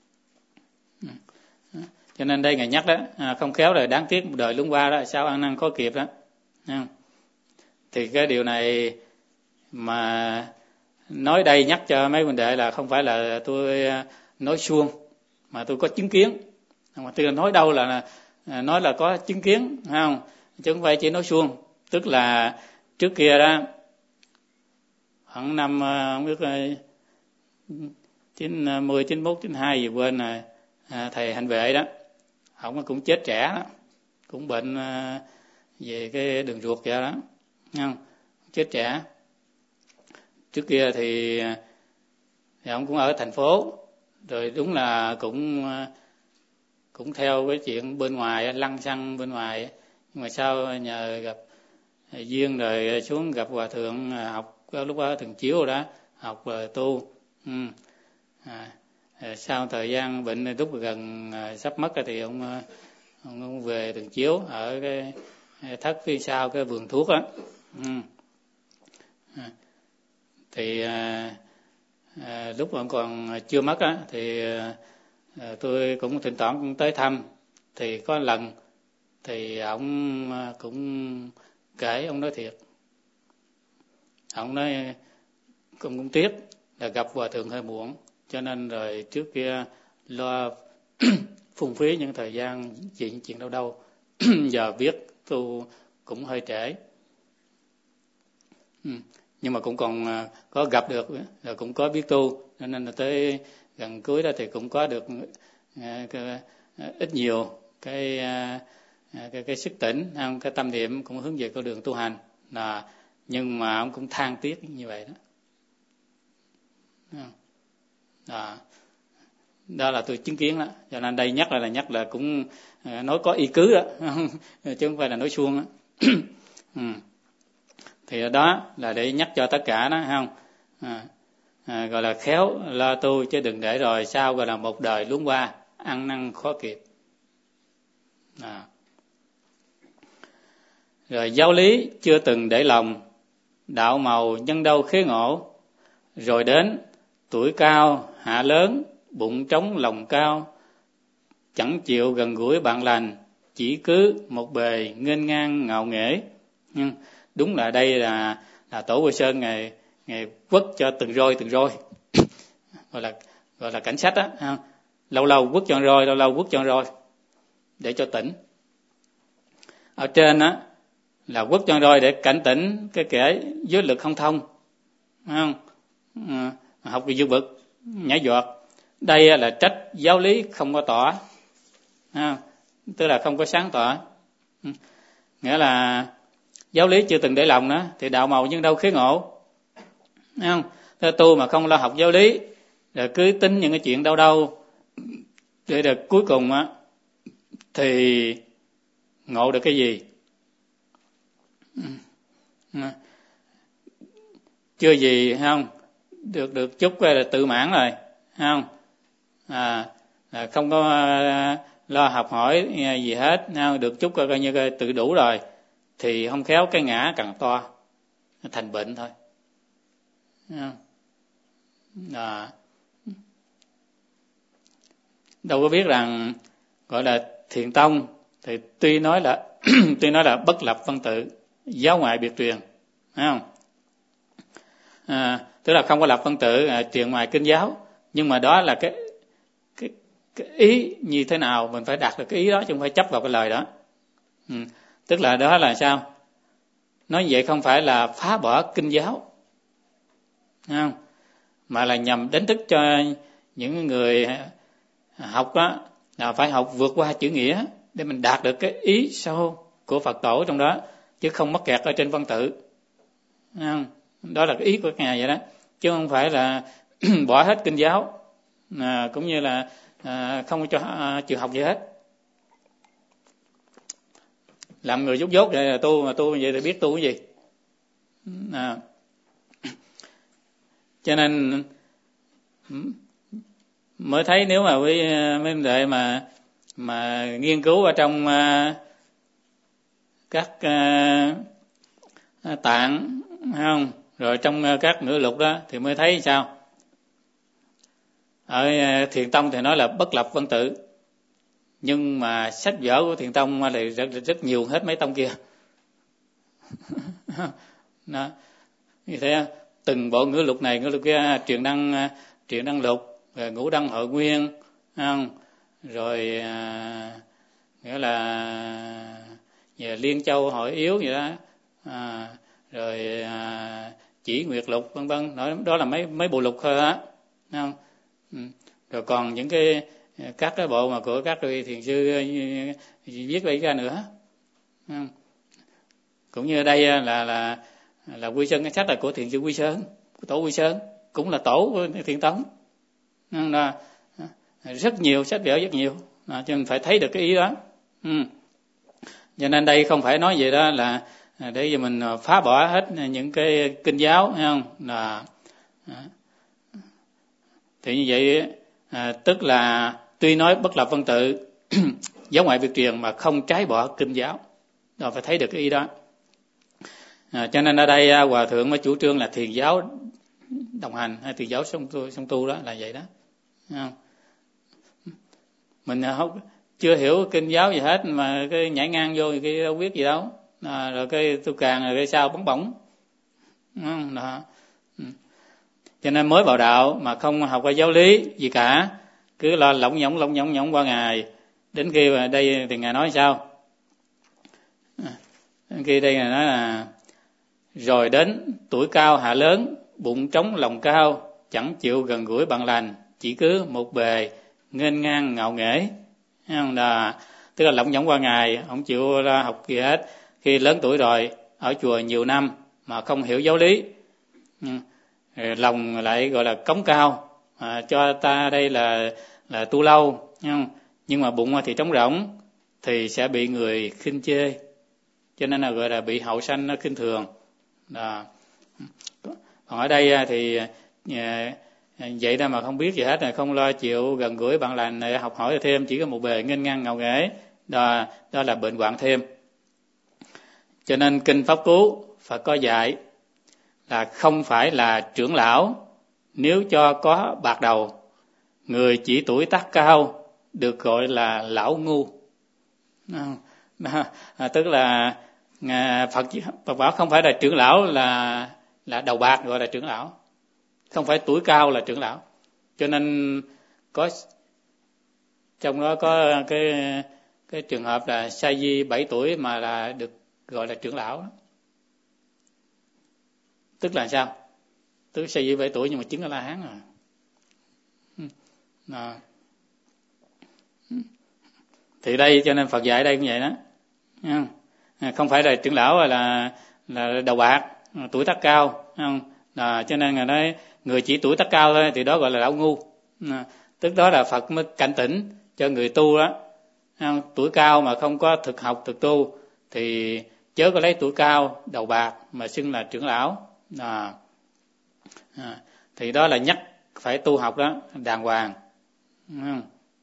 Cho nên đây ngài nhắc đó, à, không khéo là đáng tiếc một đời luống qua đó, sao ăn năn khó kịp đó. Không? Thì cái điều này mà nói đây nhắc cho mấy huynh đệ là không phải là tôi nói suông, mà tôi có chứng kiến. Mà tôi nói đâu là nói là có chứng kiến, không? Chứ không phải chỉ nói suông. Tức là trước kia đó, khoảng năm không biết chín mươi, chín mốt, chín hai gì quên rồi, à, thầy Hạnh Vệ đó, ông cũng chết trẻ đó, cũng bệnh về cái đường ruột vậy đó, không? Chết trẻ. Trước kia thì, thì ông cũng ở thành phố, rồi đúng là cũng cũng theo cái chuyện bên ngoài lăng xăng bên ngoài, Nhưng mà sau nhờ gặp duyên rồi xuống gặp hòa thượng học, lúc đó Thường Chiếu rồi đó, học rồi tu. Ừ. À, sau thời gian bệnh lúc gần sắp mất thì ông, ông, ông về Thường Chiếu ở cái thất phía sau cái vườn thuốc á. Ừ. À, thì à, à, lúc ông còn chưa mất á thì à, tôi cũng thỉnh thoảng cũng tới thăm. Thì có lần thì ông cũng kể, ông nói thiệt, ông nói cũng, cũng tiếc là gặp hòa thượng hơi muộn, cho nên rồi trước kia lo phung phí những thời gian chuyện chuyện đâu đâu giờ biết tu cũng hơi trễ. Ừ. Nhưng mà cũng còn có gặp được, rồi cũng có biết tu, cho nên là tới gần cuối đó thì cũng có được cái, ít nhiều cái cái, cái sức tỉnh, cái tâm niệm cũng hướng về con đường tu hành. Là nhưng mà ông cũng than tiếc như vậy đó. Đó, đó là tôi chứng kiến đó, cho nên đây nhắc lại là nhắc là cũng nói có ý cứ đó chứ không phải là nói suông đó. Ừ. Thì đó là để nhắc cho tất cả đó, không à, à, gọi là khéo lo tu, chứ đừng để rồi sau gọi là một đời luống qua ăn năn khó kịp. À. Rồi giáo lý chưa từng để lòng, đạo màu nhân đâu khế ngộ, rồi đến tuổi cao hạ lớn, bụng trống lòng cao, chẳng chịu gần gũi bạn lành, chỉ cứ một bề nghênh ngang ngạo nghễ. Nhưng đúng là đây là là Tổ Quê Sơn ngày ngày quất cho từng roi từng roi gọi là gọi là cảnh sách á, lâu lâu quất cho roi, lâu lâu quất cho roi để cho tỉnh. Ở trên á là quất cho roi để cảnh tỉnh cái kẻ giới lực không thông, không à, học về dư vực nhảy giọt. Đây là trách giáo lý không có tỏ, à, tức là không có sáng tỏ. Nghĩa là giáo lý chưa từng để lòng đó thì đạo màu nhưng đâu khế ngộ, không? Thế tu mà không lo học giáo lý, rồi cứ tính những cái chuyện đâu đâu, để được cuối cùng á thì ngộ được cái gì? Chưa gì không được được chút là tự mãn rồi, không? À, à không có lo học hỏi gì hết, không? Được chút coi như tự đủ rồi, thì không khéo cái ngã càng to, thành bệnh thôi. À, đâu có biết rằng gọi là Thiền tông thì tuy nói là tuy nói là bất lập văn tự, giáo ngoại biệt truyền, phải không? À, tức là không có lập văn tự, à, truyền ngoài kinh giáo, nhưng mà đó là cái, cái cái ý như thế nào mình phải đạt được cái ý đó, chứ không phải chấp vào cái lời đó. Ừ. Tức là đó là sao? Nói vậy không phải là phá bỏ kinh giáo, không? Mà là nhằm đánh thức cho những người học đó là phải học vượt qua chữ nghĩa để mình đạt được cái ý sâu của Phật tổ trong đó, chứ không mắc kẹt ở trên văn tự, không? Đó là cái ý của Ngài vậy đó, chứ không phải là bỏ hết kinh giáo, à, cũng như là à, không cho à, chịu học gì hết. Làm người dốt dốt vậy là tu, mà tu vậy thì biết tu cái gì? À. Cho nên mới thấy nếu mà với mấy vấn đề mà mà nghiên cứu ở trong uh, các uh, tạng, không, rồi trong uh, các ngữ lục đó thì mới thấy sao? Ở uh, Thiền tông thì nói là bất lập văn tự, nhưng mà sách vở của Thiền tông thì rất, rất nhiều hết mấy tông kia. Đó. Như thế từng bộ ngữ lục này ngữ lục kia, truyền đăng truyền đăng lục, rồi ngũ đăng hội nguyên, không? Rồi à, nghĩa là về Liên Châu hội yếu vậy đó, à, rồi à, chỉ nguyệt lục vân vân, nói đó là mấy mấy bộ lục thôi á, không? Ừ. Rồi còn những cái các cái bộ mà của các vị thiền sư viết lấy ra nữa, không? Cũng như đây là là là Quy Sơn, cái sách là của Thiền sư Quy Sơn, của tổ Quy Sơn, cũng là tổ của Thiền tông. Đó, rất nhiều sách vở, rất nhiều, à, cho nên phải thấy được cái ý đó. Ừ. Cho nên đây không phải nói gì đó là để cho mình phá bỏ hết những cái kinh giáo, thấy không? Là thì như vậy à, tức là tuy nói bất lập văn tự giáo ngoại việc truyền mà không trái bỏ kinh giáo, rồi phải thấy được cái ý đó. À, cho nên ở đây à, hòa thượng mới chủ trương là thiền giáo đồng hành hay thiền giáo song tu, song tu đó là vậy đó. Không? Mình không chưa hiểu kinh giáo gì hết mà cái nhảy ngang vô thì cái đâu biết gì đâu, à, rồi cái tu càng rồi cái sao bóng bổng đó. Cho nên mới vào đạo mà không học qua giáo lý gì cả, cứ lo lỏng nhỏng lỏng nhỏng nhỏng qua ngày, đến khi mà đây thì ngài nói sao, đến khi đây ngài nói là rồi đến tuổi cao hạ lớn, bụng trống lòng cao, chẳng chịu gần gũi bạn lành, chỉ cứ một bề nghênh ngang ngạo nghễ, không là tức là lỏng nhỏng qua ngày, không chịu ra học gì hết. Khi lớn tuổi rồi ở chùa nhiều năm mà không hiểu giáo lý, lòng lại gọi là cống cao, à, cho ta đây là là tu lâu, không? Nhưng mà bụng thì trống rỗng thì sẽ bị người khinh chê, cho nên là gọi là bị hậu sanh nó khinh thường. Đó. Còn ở đây thì vậy đó mà không biết gì hết, là không lo chịu gần gũi bạn lành, học hỏi thêm, chỉ có một bề nghênh ngang ngạo nghễ, đó, đó là bệnh hoạn thêm. Cho nên kinh Pháp Cú Phật có dạy là không phải là trưởng lão nếu cho có bạc đầu, người chỉ tuổi tác cao được gọi là lão ngu. Đó, tức là Phật Phật bảo không phải là trưởng lão là là đầu bạc gọi là trưởng lão, không phải tuổi cao là trưởng lão. Cho nên có trong đó có cái cái trường hợp là sa di bảy tuổi mà là được gọi là trưởng lão. Tức là sao? Tức sa di bảy tuổi nhưng mà chứng A La Hán rồi. Đó. Thì đây cho nên Phật dạy đây cũng vậy đó. Không phải là trưởng lão là là đầu bạc, tuổi tác cao, không? À, cho nên người nói người chỉ tuổi tác cao thôi thì đó gọi là lão ngu. À, tức đó là Phật mới cảnh tỉnh cho người tu đó, không? Tuổi cao mà không có thực học thực tu thì chớ có lấy tuổi cao đầu bạc mà xưng là trưởng lão. À, à, thì đó là nhắc phải tu học đó đàng hoàng. Không?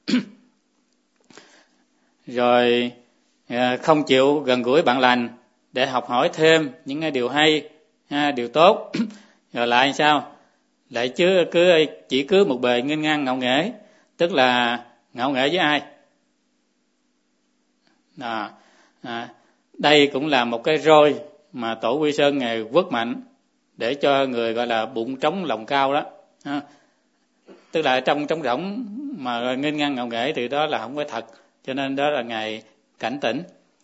Rồi không chịu gần gũi bạn lành để học hỏi thêm những cái điều hay, điều tốt. Rồi lại sao? Lại chứ cứ chỉ cứ một bề nghênh ngang ngạo nghễ, tức là ngạo nghễ với ai? À, à, đây cũng là một cái roi mà Tổ Quy Sơn ngài quất mạnh để cho người gọi là bụng trống lòng cao đó. À, tức là trong trống rỗng mà nghênh ngang ngạo nghễ thì đó là không phải thật. Cho nên đó là ngài cảnh tỉnh.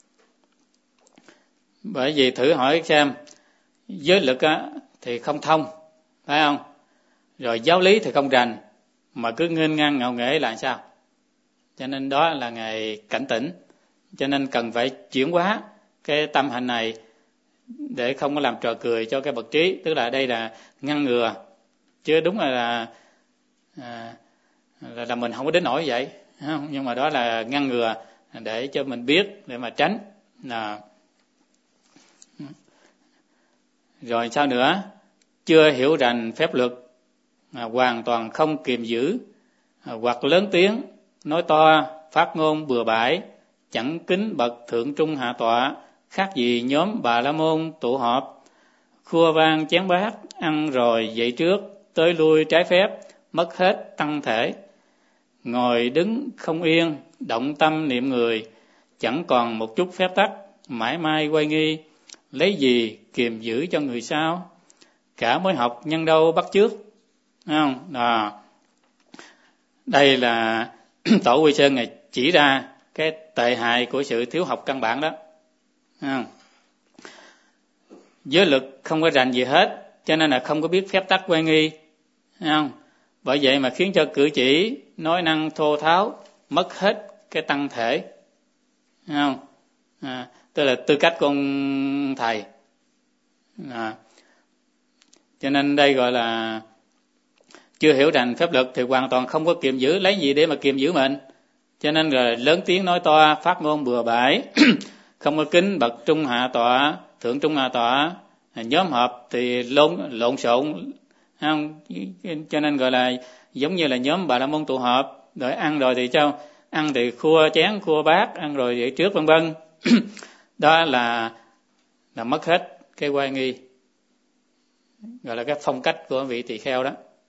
Bởi vì thử hỏi xem, giới lực á, thì không thông, phải không? Rồi giáo lý thì không rành, mà cứ nghênh ngang ngạo nghễ là sao? Cho nên đó là ngài cảnh tỉnh. Cho nên cần phải chuyển hóa cái tâm hành này để không có làm trò cười cho cái bậc trí. Tức là đây là ngăn ngừa, chứ đúng là là, là, là mình không có đến nỗi vậy, không? Nhưng mà đó là ngăn ngừa để cho mình biết, để mà tránh. Là rồi sao nữa? Chưa hiểu rành phép luật, à, hoàn toàn không kiềm giữ, à, hoặc lớn tiếng nói to, phát ngôn bừa bãi, chẳng kính bậc thượng trung hạ tọa, khác gì nhóm Bà La Môn tụ họp, khua vang chén bát, ăn rồi dậy trước, tới lui trái phép, mất hết tăng thể, ngồi đứng không yên, động tâm niệm người, chẳng còn một chút phép tắc, mãi mai quay nghi, lấy gì kiềm giữ cho người sao? Cả mới học nhân đâu bắt chước, không? Đó. Đây là Tổ Quy Sơn này chỉ ra cái tệ hại của sự thiếu học căn bản đó, không? Giới lực không có rành gì hết, cho nên là không có biết phép tắc quay nghi, không? Bởi vậy mà khiến cho cử chỉ nói năng thô tháo, mất hết cái tăng thể, không? À, tức là tư cách của ông thầy. À, cho nên đây gọi là chưa hiểu rành phép luật thì hoàn toàn không có kiềm giữ, lấy gì để mà kiềm giữ mình. Cho nên là lớn tiếng nói to, phát ngôn bừa bãi, không có kính bậc trung hạ tọa, thượng trung hạ tọa, nhóm họp thì lộn lộn xộn, không? Cho nên gọi là giống như là nhóm Bà La Môn tụ họp, rồi ăn rồi thì sao? Ăn thì khua chén, khua bát, ăn rồi vậy trước vân vân. Đó là là mất hết cái oai nghi, gọi là cái phong cách của vị tỳ kheo đó.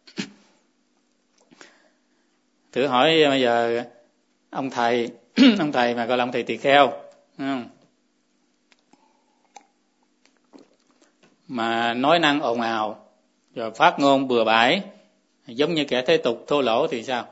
Thử hỏi bây giờ ông thầy ông thầy mà gọi là ông thầy tỳ kheo, không? Mà nói năng ồn ào rồi phát ngôn bừa bãi giống như kẻ thế tục thô lỗ thì sao?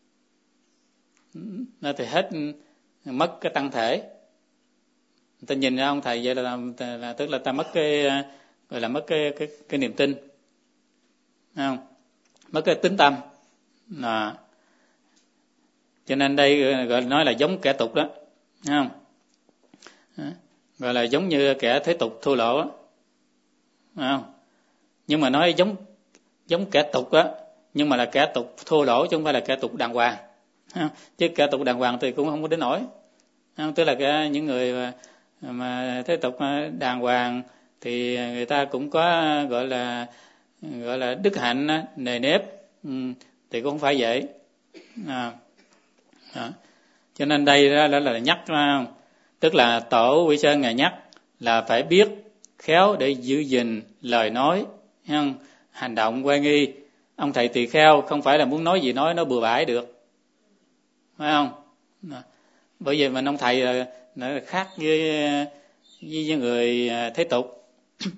Nó thì hết mất cái tăng thể. Ta nhìn ra ông thầy vậy là, là, là tức là ta mất cái gọi là mất cái cái cái niềm tin, không? Mất cái tín tâm. Là cho nên đây gọi nói là giống kẻ tục đó, không? Gọi là giống như kẻ thế tục thô lỗ đó, không? Nhưng mà nói giống giống kẻ tục á, nhưng mà là kẻ tục thô lỗ chứ không phải là kẻ tục đàng hoàng, không? Chứ kẻ tục đàng hoàng thì cũng không có đến nổi, không? Tức là cái, những người mà, mà thế tục đàng hoàng thì người ta cũng có gọi là gọi là đức hạnh nề nếp, thì cũng không phải vậy. À, à. Cho nên đây đó là, là nhắc, tức là Tổ Quy Sơn ngài nhắc là phải biết khéo để giữ gìn lời nói, không? Hành động oai nghi. Ông thầy tỳ kheo không phải là muốn nói gì nói nó bừa bãi được, phải không? À. Bởi vì mình ông thầy là, là khác với, với người thế tục.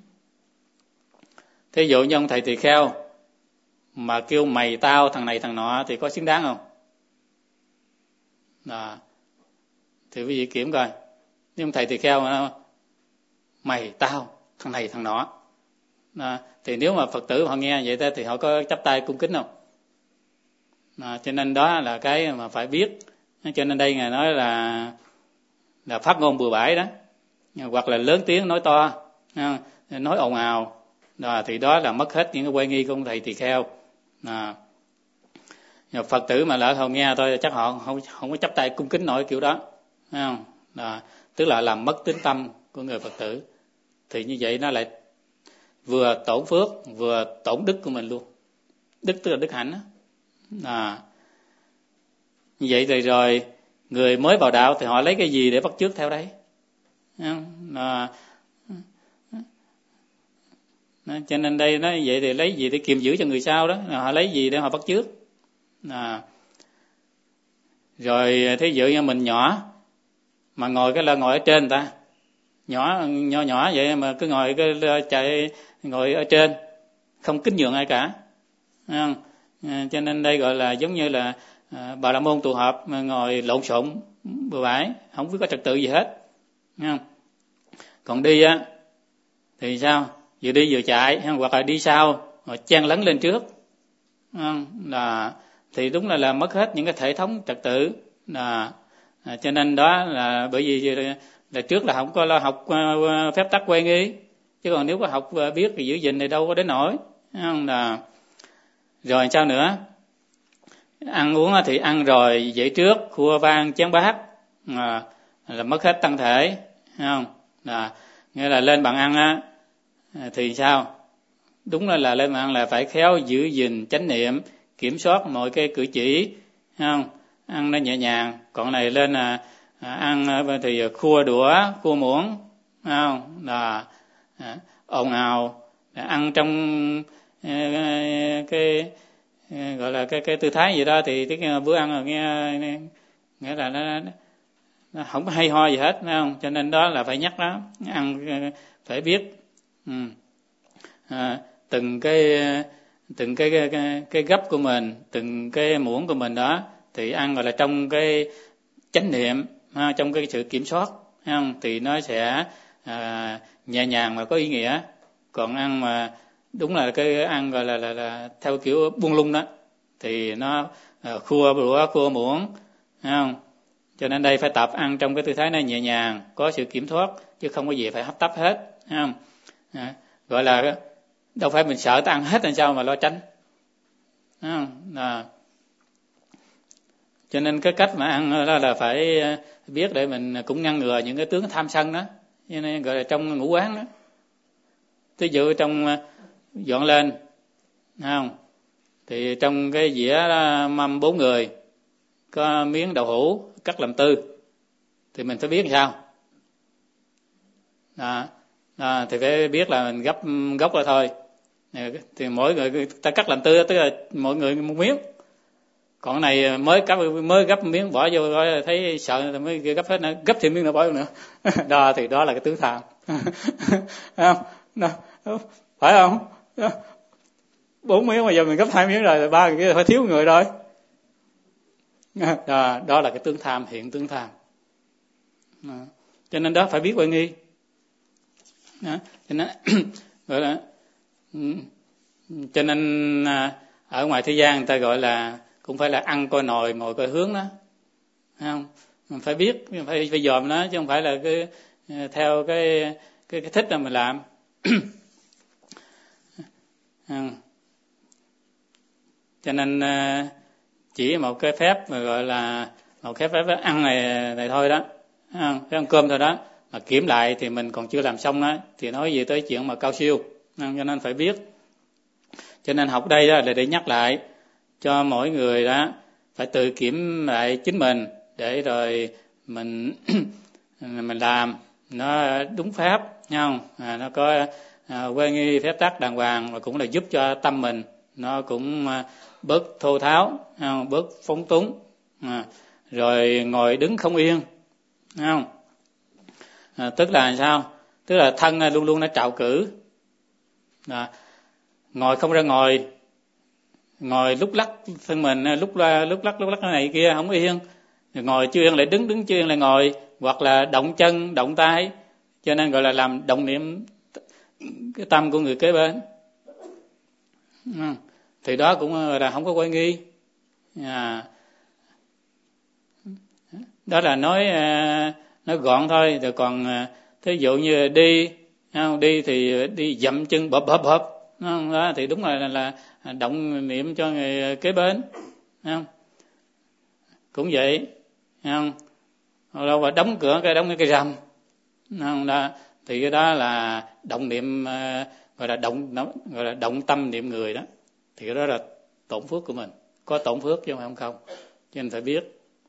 Thí dụ như ông thầy tỳ kheo mà kêu mày tao thằng này thằng nọ thì có xứng đáng không? À, thì quý vị kiểm coi, nếu ông thầy tỳ kheo mà mày tao thằng này thằng nọ, à, thì nếu mà Phật tử họ nghe vậy thì họ có chắp tay cung kính không? À, cho nên đó là cái mà phải biết. Cho nên đây ngài nói là là phát ngôn bừa bãi đó, hoặc là lớn tiếng nói to, nói ồn ào, đó, thì đó là mất hết những cái oai nghi của ông thầy tỳ kheo. À, Phật tử mà lỡ họ nghe thôi chắc họ không không có chắp tay cung kính nổi kiểu đó, thấy không? À, tức là làm mất tín tâm của người Phật tử, thì như vậy nó lại vừa tổn phước vừa tổn đức của mình luôn. Đức tức là đức hạnh đó. À, như vậy thì rồi người mới vào đạo thì họ lấy cái gì để bắt chước theo đấy, thấy không? À, cho nên đây nó vậy thì lấy gì để kiềm giữ cho người sau đó, họ lấy gì để họ bắt chước. À, rồi thí dụ như mình nhỏ mà ngồi cái là ngồi ở trên người ta, nhỏ nhỏ nhỏ vậy mà cứ ngồi cái chạy ngồi ở trên, không kính nhường ai cả, thấy không? À, cho nên đây gọi là giống như là à, Bà La Môn tụ họp mà ngồi lộn xộn bừa bãi, không biết có trật tự gì hết, thấy không? Còn đi á thì sao? Vừa đi vừa chạy, hoặc là đi sau rồi chen lấn lên trước, là thì đúng là làm mất hết những cái hệ thống trật tự. Là à, cho nên đó là bởi vì là trước là không có lo học uh, phép tắc oai nghi, chứ còn nếu có học uh, biết thì giữ gìn thì đâu có đến nổi, không? Là rồi sao nữa? Ăn uống thì ăn rồi dậy trước khua vang chén bát, à, là mất hết tăng thể, không? Là nghĩa là lên bàn ăn á thì sao? Đúng là, là lên bàn ăn là phải khéo giữ gìn chánh niệm, kiểm soát mọi cái cử chỉ, không? Ăn nó nhẹ nhàng. Còn này lên là à, ăn thì khua đũa, khua muỗng, không? Là à, ồn ào, ăn trong à, cái à, gọi là cái cái tư thái gì đó thì cái bữa ăn là nghe nghĩa là nó, nó không có hay ho gì hết, phải không? Cho nên đó là phải nhắc đó, ăn phải biết ừ. à, từng cái từng cái cái, cái cái gấp của mình, từng cái muỗng của mình đó thì ăn gọi là trong cái chánh niệm, ha, trong cái sự kiểm soát, không? Thì nó sẽ à, nhẹ nhàng mà có ý nghĩa. Còn ăn mà đúng là cái ăn gọi là là, là theo kiểu buông lung đó thì nó à, khua đũa khua muỗng, không? Cho nên đây phải tập ăn trong cái tư thái này nhẹ nhàng, có sự kiểm soát, chứ không có gì phải hấp tấp hết, không? À, gọi là đâu phải mình sợ ta ăn hết làm sao mà lo tránh, không? À, Cho nên cái cách mà ăn đó là phải biết để mình cũng ngăn ngừa những cái tướng tham sân đó, cho nên gọi là trong ngũ quán đó. Ví dụ trong dọn lên, không? Thì trong cái dĩa mâm bốn người có miếng đậu hũ cắt làm tư, thì mình phải biết làm sao. Đó. Đó, thì phải biết là mình gấp gốc ra thôi. Thì mỗi người ta cắt làm tư, tức là mỗi người một miếng. Còn này mới gấp mới gấp miếng bỏ vô thấy sợ thì mới gấp hết nữa, gấp thêm miếng nữa bỏ vô nữa. Đó thì đó là cái tướng tham. Không? Đó. Phải không? Đó. Bốn miếng mà giờ mình gấp hai miếng rồi, ba người kia phải thiếu người rồi. Đó, đó là cái tướng tham, hiện tướng tham. Đó. Cho nên đó phải biết huệ nghi. Đó. Cho nên gọi là cho nên ở ngoài thế gian người ta gọi là cũng phải là ăn coi nồi ngồi coi hướng đó, không? Mình phải biết, phải phải dòm nó, chứ không phải là cái theo cái cái, cái thích là mình làm. Cho nên chỉ một cái phép mà gọi là một cái phép ăn này này thôi đó, không? Cái ăn cơm thôi đó, mà kiểm lại thì mình còn chưa làm xong đó, thì nói gì tới chuyện mà cao siêu, không? Cho nên phải biết. Cho nên học đây đó là để nhắc lại cho mỗi người đó phải tự kiểm lại chính mình, để rồi mình mình làm nó đúng phép, không? À, nó có à, huệ nghi phép tắc đàng hoàng, và cũng là giúp cho tâm mình nó cũng à, bớt thô tháo, không? Bớt phóng túng, à, rồi ngồi đứng không yên, không? À, tức là sao? Tức là thân luôn luôn nó trạo cử, à, ngồi không ra ngồi, ngồi lúc lắc thân mình, lúc lúc lắc lúc lắc cái này kia không yên, ngồi chưa yên lại đứng, đứng chưa yên lại ngồi, hoặc là động chân động tay, cho nên gọi là làm động niệm cái tâm của người kế bên. Thì đó cũng là không có huệ nghi. À, đó là nói nói gọn thôi. Rồi còn thí dụ như đi, không? Đi thì đi dậm chân bập bập bập, không? Đó thì đúng là là động niệm cho người kế bên, không? Cũng vậy, không? Đâu mà đóng cửa cái đóng cái cây rầm, không? Đó thì cái đó là động niệm, gọi là động gọi là động tâm niệm người đó, thì cái đó là tổn phước của mình, có tổn phước chứ không không, cho nên phải biết.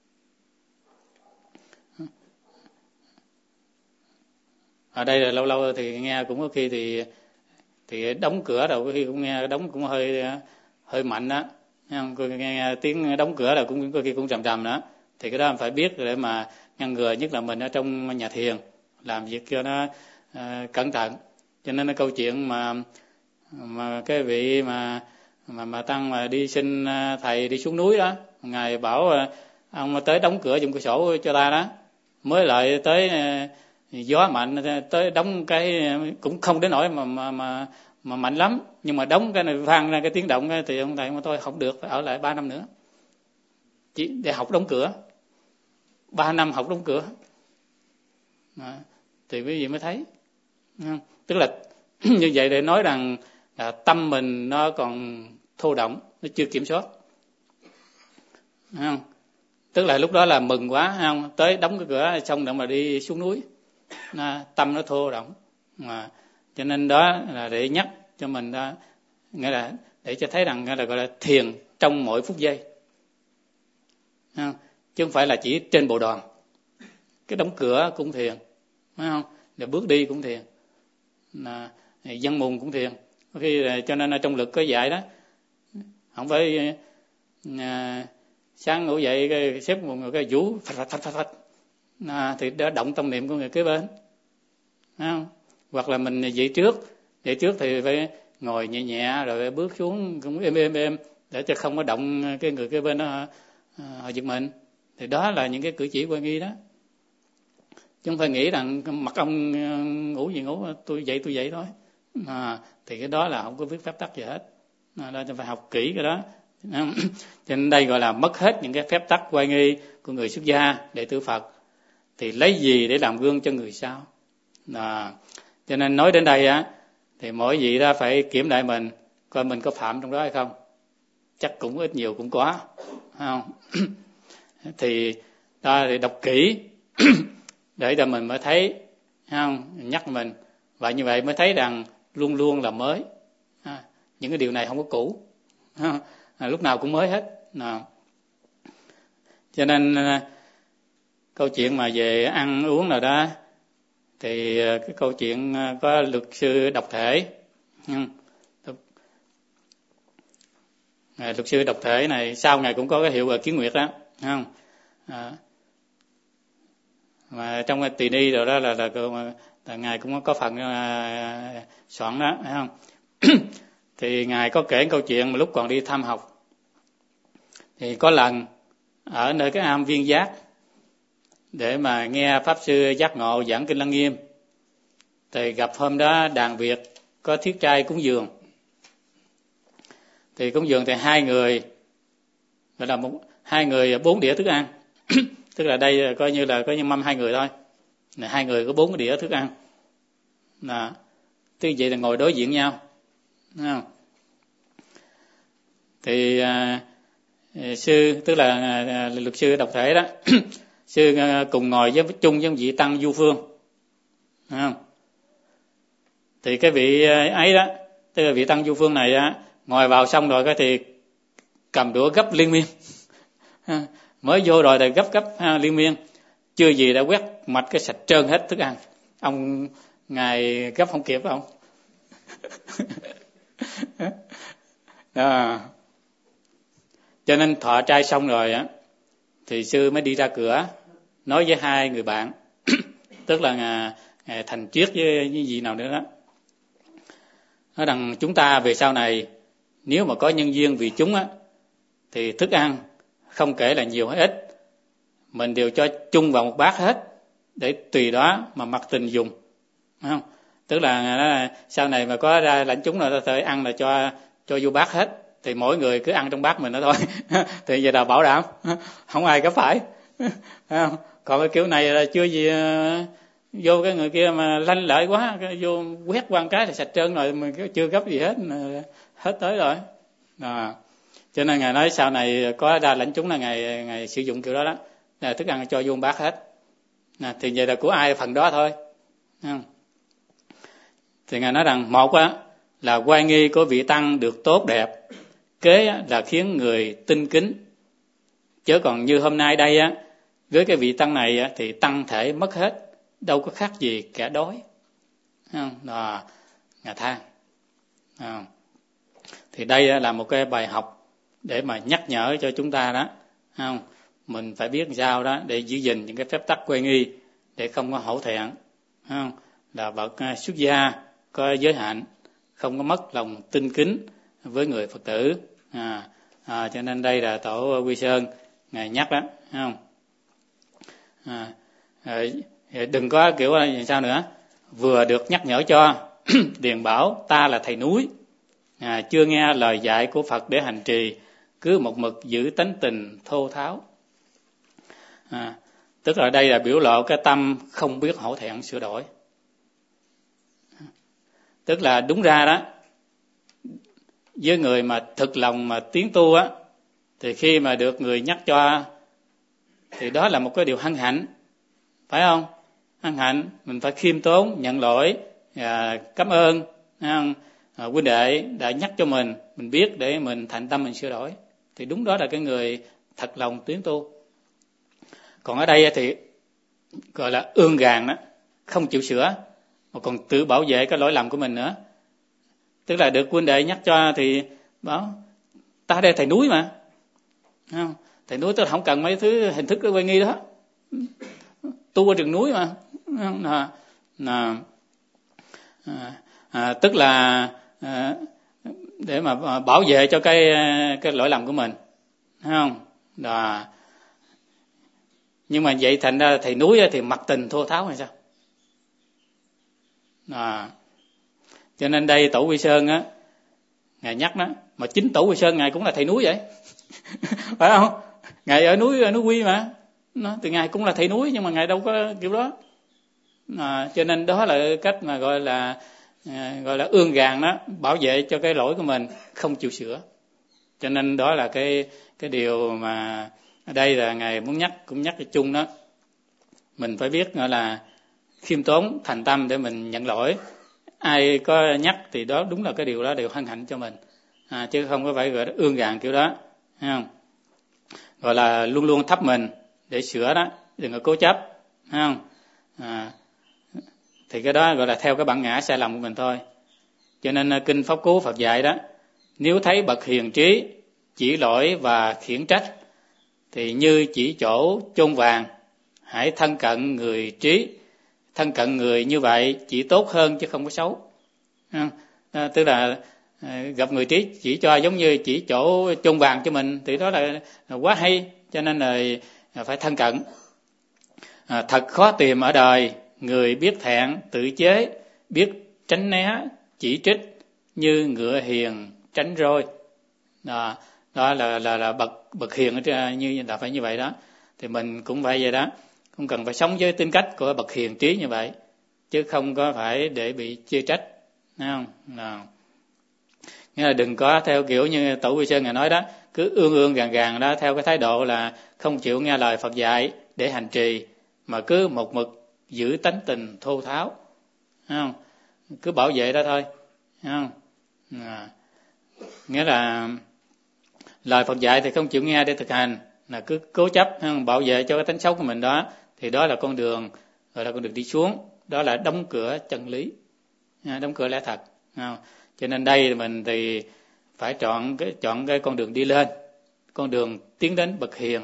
Ở đây là lâu lâu thì nghe cũng có khi thì thì đóng cửa đầu, có khi cũng nghe đóng cũng hơi hơi mạnh đó, không? Nghe, nghe tiếng đóng cửa là cũng có khi cũng trầm trầm đó, thì cái đó phải biết để mà ngăn ngừa, nhất là mình ở trong nhà thiền làm việc cho nó uh, cẩn thận. Cho nên cái câu chuyện mà mà cái vị mà mà mà tăng mà đi xin thầy đi xuống núi đó, ngài bảo ông tới đóng cửa dùng cửa sổ cho ta đó, mới lại tới gió mạnh tới đóng cái cũng không đến nỗi mà mà mà mà mạnh lắm, nhưng mà đóng cái này vang ra cái tiếng động cái, thì ông thầy mà tôi không được, phải ở lại ba năm nữa chỉ để học đóng cửa, ba năm học đóng cửa. Đó. Thì quý vị mới thấy, tức là như vậy để nói rằng là tâm mình nó còn thô động, nó chưa kiểm soát, không? Tức là lúc đó là mừng quá, không? Tới đóng cái cửa xong rồi mà đi xuống núi, nó, tâm nó thô động, mà cho nên đó là để nhắc cho mình đó, nghĩa là để cho thấy rằng là gọi là thiền trong mỗi phút giây, không? Chứ không phải là chỉ trên bộ đoàn, cái đóng cửa cũng thiền, phải không? Để bước đi cũng thiền, là văn mùng cũng thiền. Có khi là, cho nên là trong lực có dạy đó, không phải à, sáng ngủ dậy cái xếp một người cái vũ phật phật phật phật, phật. À, thì đã động tâm niệm của người kế bên, không? Hoặc là mình dậy trước, dậy trước thì phải ngồi nhẹ nhẹ rồi bước xuống cũng êm êm êm, để cho không có động cái người kế bên đó họ giật mình. Thì đó là những cái cử chỉ huệ nghi đó, chứ không phải nghĩ rằng mặt ông ngủ gì ngủ, tôi dậy tôi dậy thôi. À, thì cái đó là không có biết phép tắc gì hết, à, đó phải học kỹ cái đó. Cho nên đây gọi là mất hết những cái phép tắc huệ nghi của người xuất gia đệ tử Phật, thì lấy gì để làm gương cho người sau. À, cho nên nói đến đây á, thì mỗi vị đó phải kiểm lại mình, coi mình có phạm trong đó hay không. Chắc cũng ít nhiều cũng có, không? Thì đó thì đọc kỹ để cho mình mới thấy, không, nhắc mình, và như vậy mới thấy rằng luôn luôn là mới, à, những cái điều này không có cũ, à, lúc nào cũng mới hết. À. Cho nên câu chuyện mà về ăn uống nào đó thì cái câu chuyện có luật sư độc thể, luật sư độc thể này sau ngày cũng có cái hiệu ở Kiến Nguyệt đó, không? À, mà trong cái tỳ ni rồi đó là là, là, là ngài cũng có phần uh, soạn đó, phải không? Thì ngài có kể câu chuyện mà lúc còn đi thăm học, thì có lần ở nơi cái am Viên Giác để mà nghe pháp sư Giác Ngộ giảng kinh Lăng Nghiêm, thì gặp hôm đó đàn Việt có thiết trai cúng dường. Thì cúng dường thì hai người gọi là một, hai người bốn đĩa thức ăn. Tức là đây coi như là coi như mâm hai người thôi, hai người có bốn cái đĩa thức ăn, là tức vậy là ngồi đối diện nhau, đúng không? Thì à, sư tức là à, luật sư độc thể đó sư à, cùng ngồi với chung với vị tăng Du Phương, đúng không? Thì cái vị ấy đó, tức là vị tăng Du Phương này á, ngồi vào xong rồi cái thì cầm đũa gấp liên miên, mới vô rồi thì gấp gấp ha, liên miên, chưa gì đã quét mạch cái sạch trơn hết thức ăn. Ông ngài gấp không kịp không? Đó. Cho nên thọ trai xong rồi á, thì sư mới đi ra cửa nói với hai người bạn tức là ngài Thành Triết với, với gì nào nữa đó, nói rằng chúng ta về sau này nếu mà có nhân duyên vì chúng á, thì thức ăn không kể là nhiều hay ít, mình đều cho chung vào một bát hết, để tùy đó mà mặc tình dùng, phải không? Tức là, là sau này mà có ra lãnh chúng là thời ăn là cho cho vô bát hết, thì mỗi người cứ ăn trong bát mình đó thôi. Thì giờ là bảo đảm không ai có phải, không? Còn cái kiểu này là chưa gì vô cái người kia mà lanh lợi quá, vô quét qua một cái là sạch trơn rồi, mình chưa gấp gì hết, hết tới rồi. À. Cho nên ngài nói sau này có ra lãnh chúng là ngài ngài sử dụng kiểu đó đó, là thức ăn cho vô bát hết. À, thì vậy là của ai phần đó thôi. Không? Thì ngài nói rằng một á là oai nghi của vị tăng được tốt đẹp, kế là khiến người tinh kính, chứ còn như hôm nay đây á, với cái vị tăng này á, thì tăng thể mất hết, đâu có khác gì kẻ đói. Không? Đó, ngài than. Không? Thì đây là một cái bài học để mà nhắc nhở cho chúng ta đó, không? Mình phải biết làm sao đó để giữ gìn những cái phép tắc oai nghi, để không có hổ thẹn, không? Là bậc xuất gia có giới hạn, không có mất lòng tinh kính với người Phật tử. À, à, cho nên đây là tổ Quy Sơn ngài nhắc đó, không? À, à, đừng có kiểu là sao nữa, vừa được nhắc nhở cho điền bảo ta là thầy núi, à, chưa nghe lời dạy của Phật để hành trì, cứ một mực giữ tánh tình thô tháo. À, tức là đây là biểu lộ cái tâm không biết hổ thẹn sửa đổi. Tức là đúng ra đó, với người mà thực lòng mà tiến tu á, thì khi mà được người nhắc cho thì đó là một cái điều hân hạnh, phải không? Hân hạnh, mình phải khiêm tốn, nhận lỗi, à, cảm ơn à, huynh đệ đã nhắc cho mình, mình biết để mình thành tâm mình sửa đổi. Thì đúng đó là cái người thật lòng tiến tu. Còn ở đây thì gọi là ương gàn đó, không chịu sửa, mà còn tự bảo vệ cái lỗi lầm của mình nữa. Tức là được huynh đệ nhắc cho thì bảo ta đây thầy núi mà, không? Thầy núi tôi không cần mấy thứ hình thức oai nghi đó, tu ở rừng núi mà, à, à, à, à, tức là à, để mà bảo vệ cho cái cái lỗi lầm của mình, thấy không? Đó. Nhưng mà vậy thành ra thầy núi thì mặc tình thô tháo hay sao? À, cho nên đây tổ Quy Sơn á, ngài nhắc đó, mà chính tổ Quy Sơn ngài cũng là thầy núi vậy, phải không? Ngài ở núi ở núi Quy mà, nó thì ngài cũng là thầy núi, nhưng mà ngài đâu có kiểu đó. À, cho nên đó là cách mà gọi là à, gọi là ương gàn đó, bảo vệ cho cái lỗi của mình, không chịu sửa. Cho nên đó là cái cái điều mà Ở đây là Ngài muốn nhắc, cũng nhắc cho chung đó, mình phải biết gọi là khiêm tốn, thành tâm để mình nhận lỗi. Ai có nhắc thì đó đúng là cái điều đó đều hân hạnh cho mình, à, chứ không có phải gọi là ương gạn kiểu đó, thấy không? Gọi là luôn luôn thắp mình để sửa đó, đừng có cố chấp, thấy không? À, thì cái đó gọi là theo cái bản ngã sai lầm của mình thôi. Cho nên kinh Pháp Cú Phật dạy đó, nếu thấy bậc hiền trí chỉ lỗi và khiển trách thì như chỉ chỗ chôn vàng, hãy thân cận người trí. Thân cận người như vậy chỉ tốt hơn chứ không có xấu. À, tức là gặp người trí chỉ cho giống như chỉ chỗ chôn vàng cho mình thì đó là quá hay, cho nên là phải thân cận. À, thật khó tìm ở đời người biết thẹn tự chế, biết tránh né chỉ trích như ngựa hiền tránh roi. Đó, đó là là là bậc bậc hiền như là phải như vậy đó. Thì mình cũng phải vậy đó, cũng cần phải sống với tính cách của bậc hiền trí như vậy, chứ không có phải để bị chê trách, thấy không? Nào. Nghĩa là đừng có theo kiểu như Tổ Quy Sơn Ngài nói đó, cứ ương ương gàn gàn đó, theo cái thái độ là không chịu nghe lời Phật dạy để hành trì, mà cứ một mực giữ tánh tình thô tháo, thấy không? Cứ bảo vệ đó thôi, thấy không? À. Nghĩa là lời Phật dạy thì không chịu nghe để thực hành, là cứ cố chấp bảo vệ cho cái tánh xấu của mình đó, thì đó là con đường, gọi là con đường đi xuống, đó là đóng cửa chân lý, đóng cửa lẽ thật. Cho nên đây mình thì phải chọn cái chọn cái con đường đi lên, con đường tiến đến bậc hiền,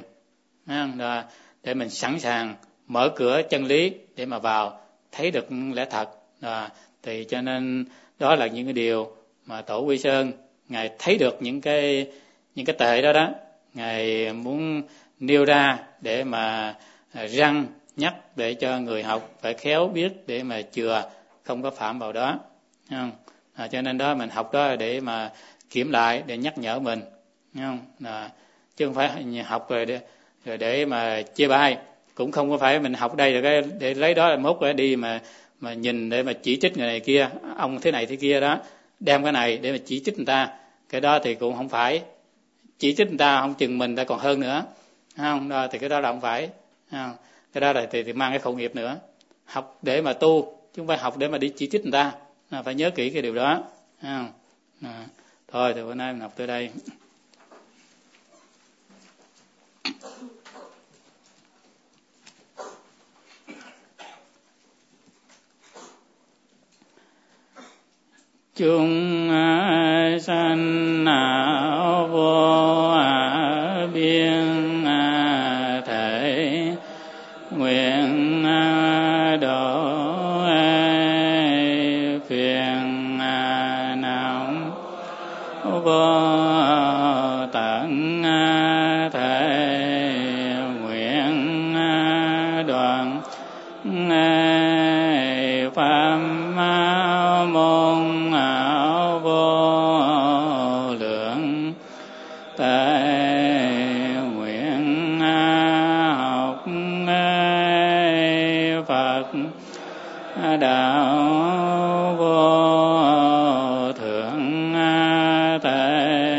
để mình sẵn sàng mở cửa chân lý để mà vào thấy được lẽ thật. Thì cho nên đó là những cái điều mà Tổ Quy Sơn Ngài thấy được những cái những cái tệ đó đó, Ngài muốn nêu ra để mà răng nhắc để cho người học phải khéo biết để mà chừa không có phạm vào đó, không? À, cho nên đó mình học đó để mà kiểm lại, để nhắc nhở mình, không? À, chứ không phải học rồi để, rồi để mà chê bai, cũng không có phải mình học đây rồi cái để lấy đó là mốt rồi đi mà mà nhìn để mà chỉ trích người này kia, ông thế này thế kia đó, đem cái này để mà chỉ trích người ta, cái đó thì cũng không phải. Chỉ trích người ta không chừng mình ta còn hơn nữa, không? Đó, thì cái đó là không phải, không? Cái đó là thì, thì mang cái khẩu nghiệp nữa. Học để mà tu chứ không phải học để mà đi chỉ trích người ta, à, phải nhớ kỹ cái điều đó, không? À, thôi thì bữa nay mình học tới đây. Chúng sanh nào vô biên thể nguyện độ phiền não vô tận thể nguyện đoạn pháp môn vô lượng tệ nguyện học Phật đạo vô thượng tệ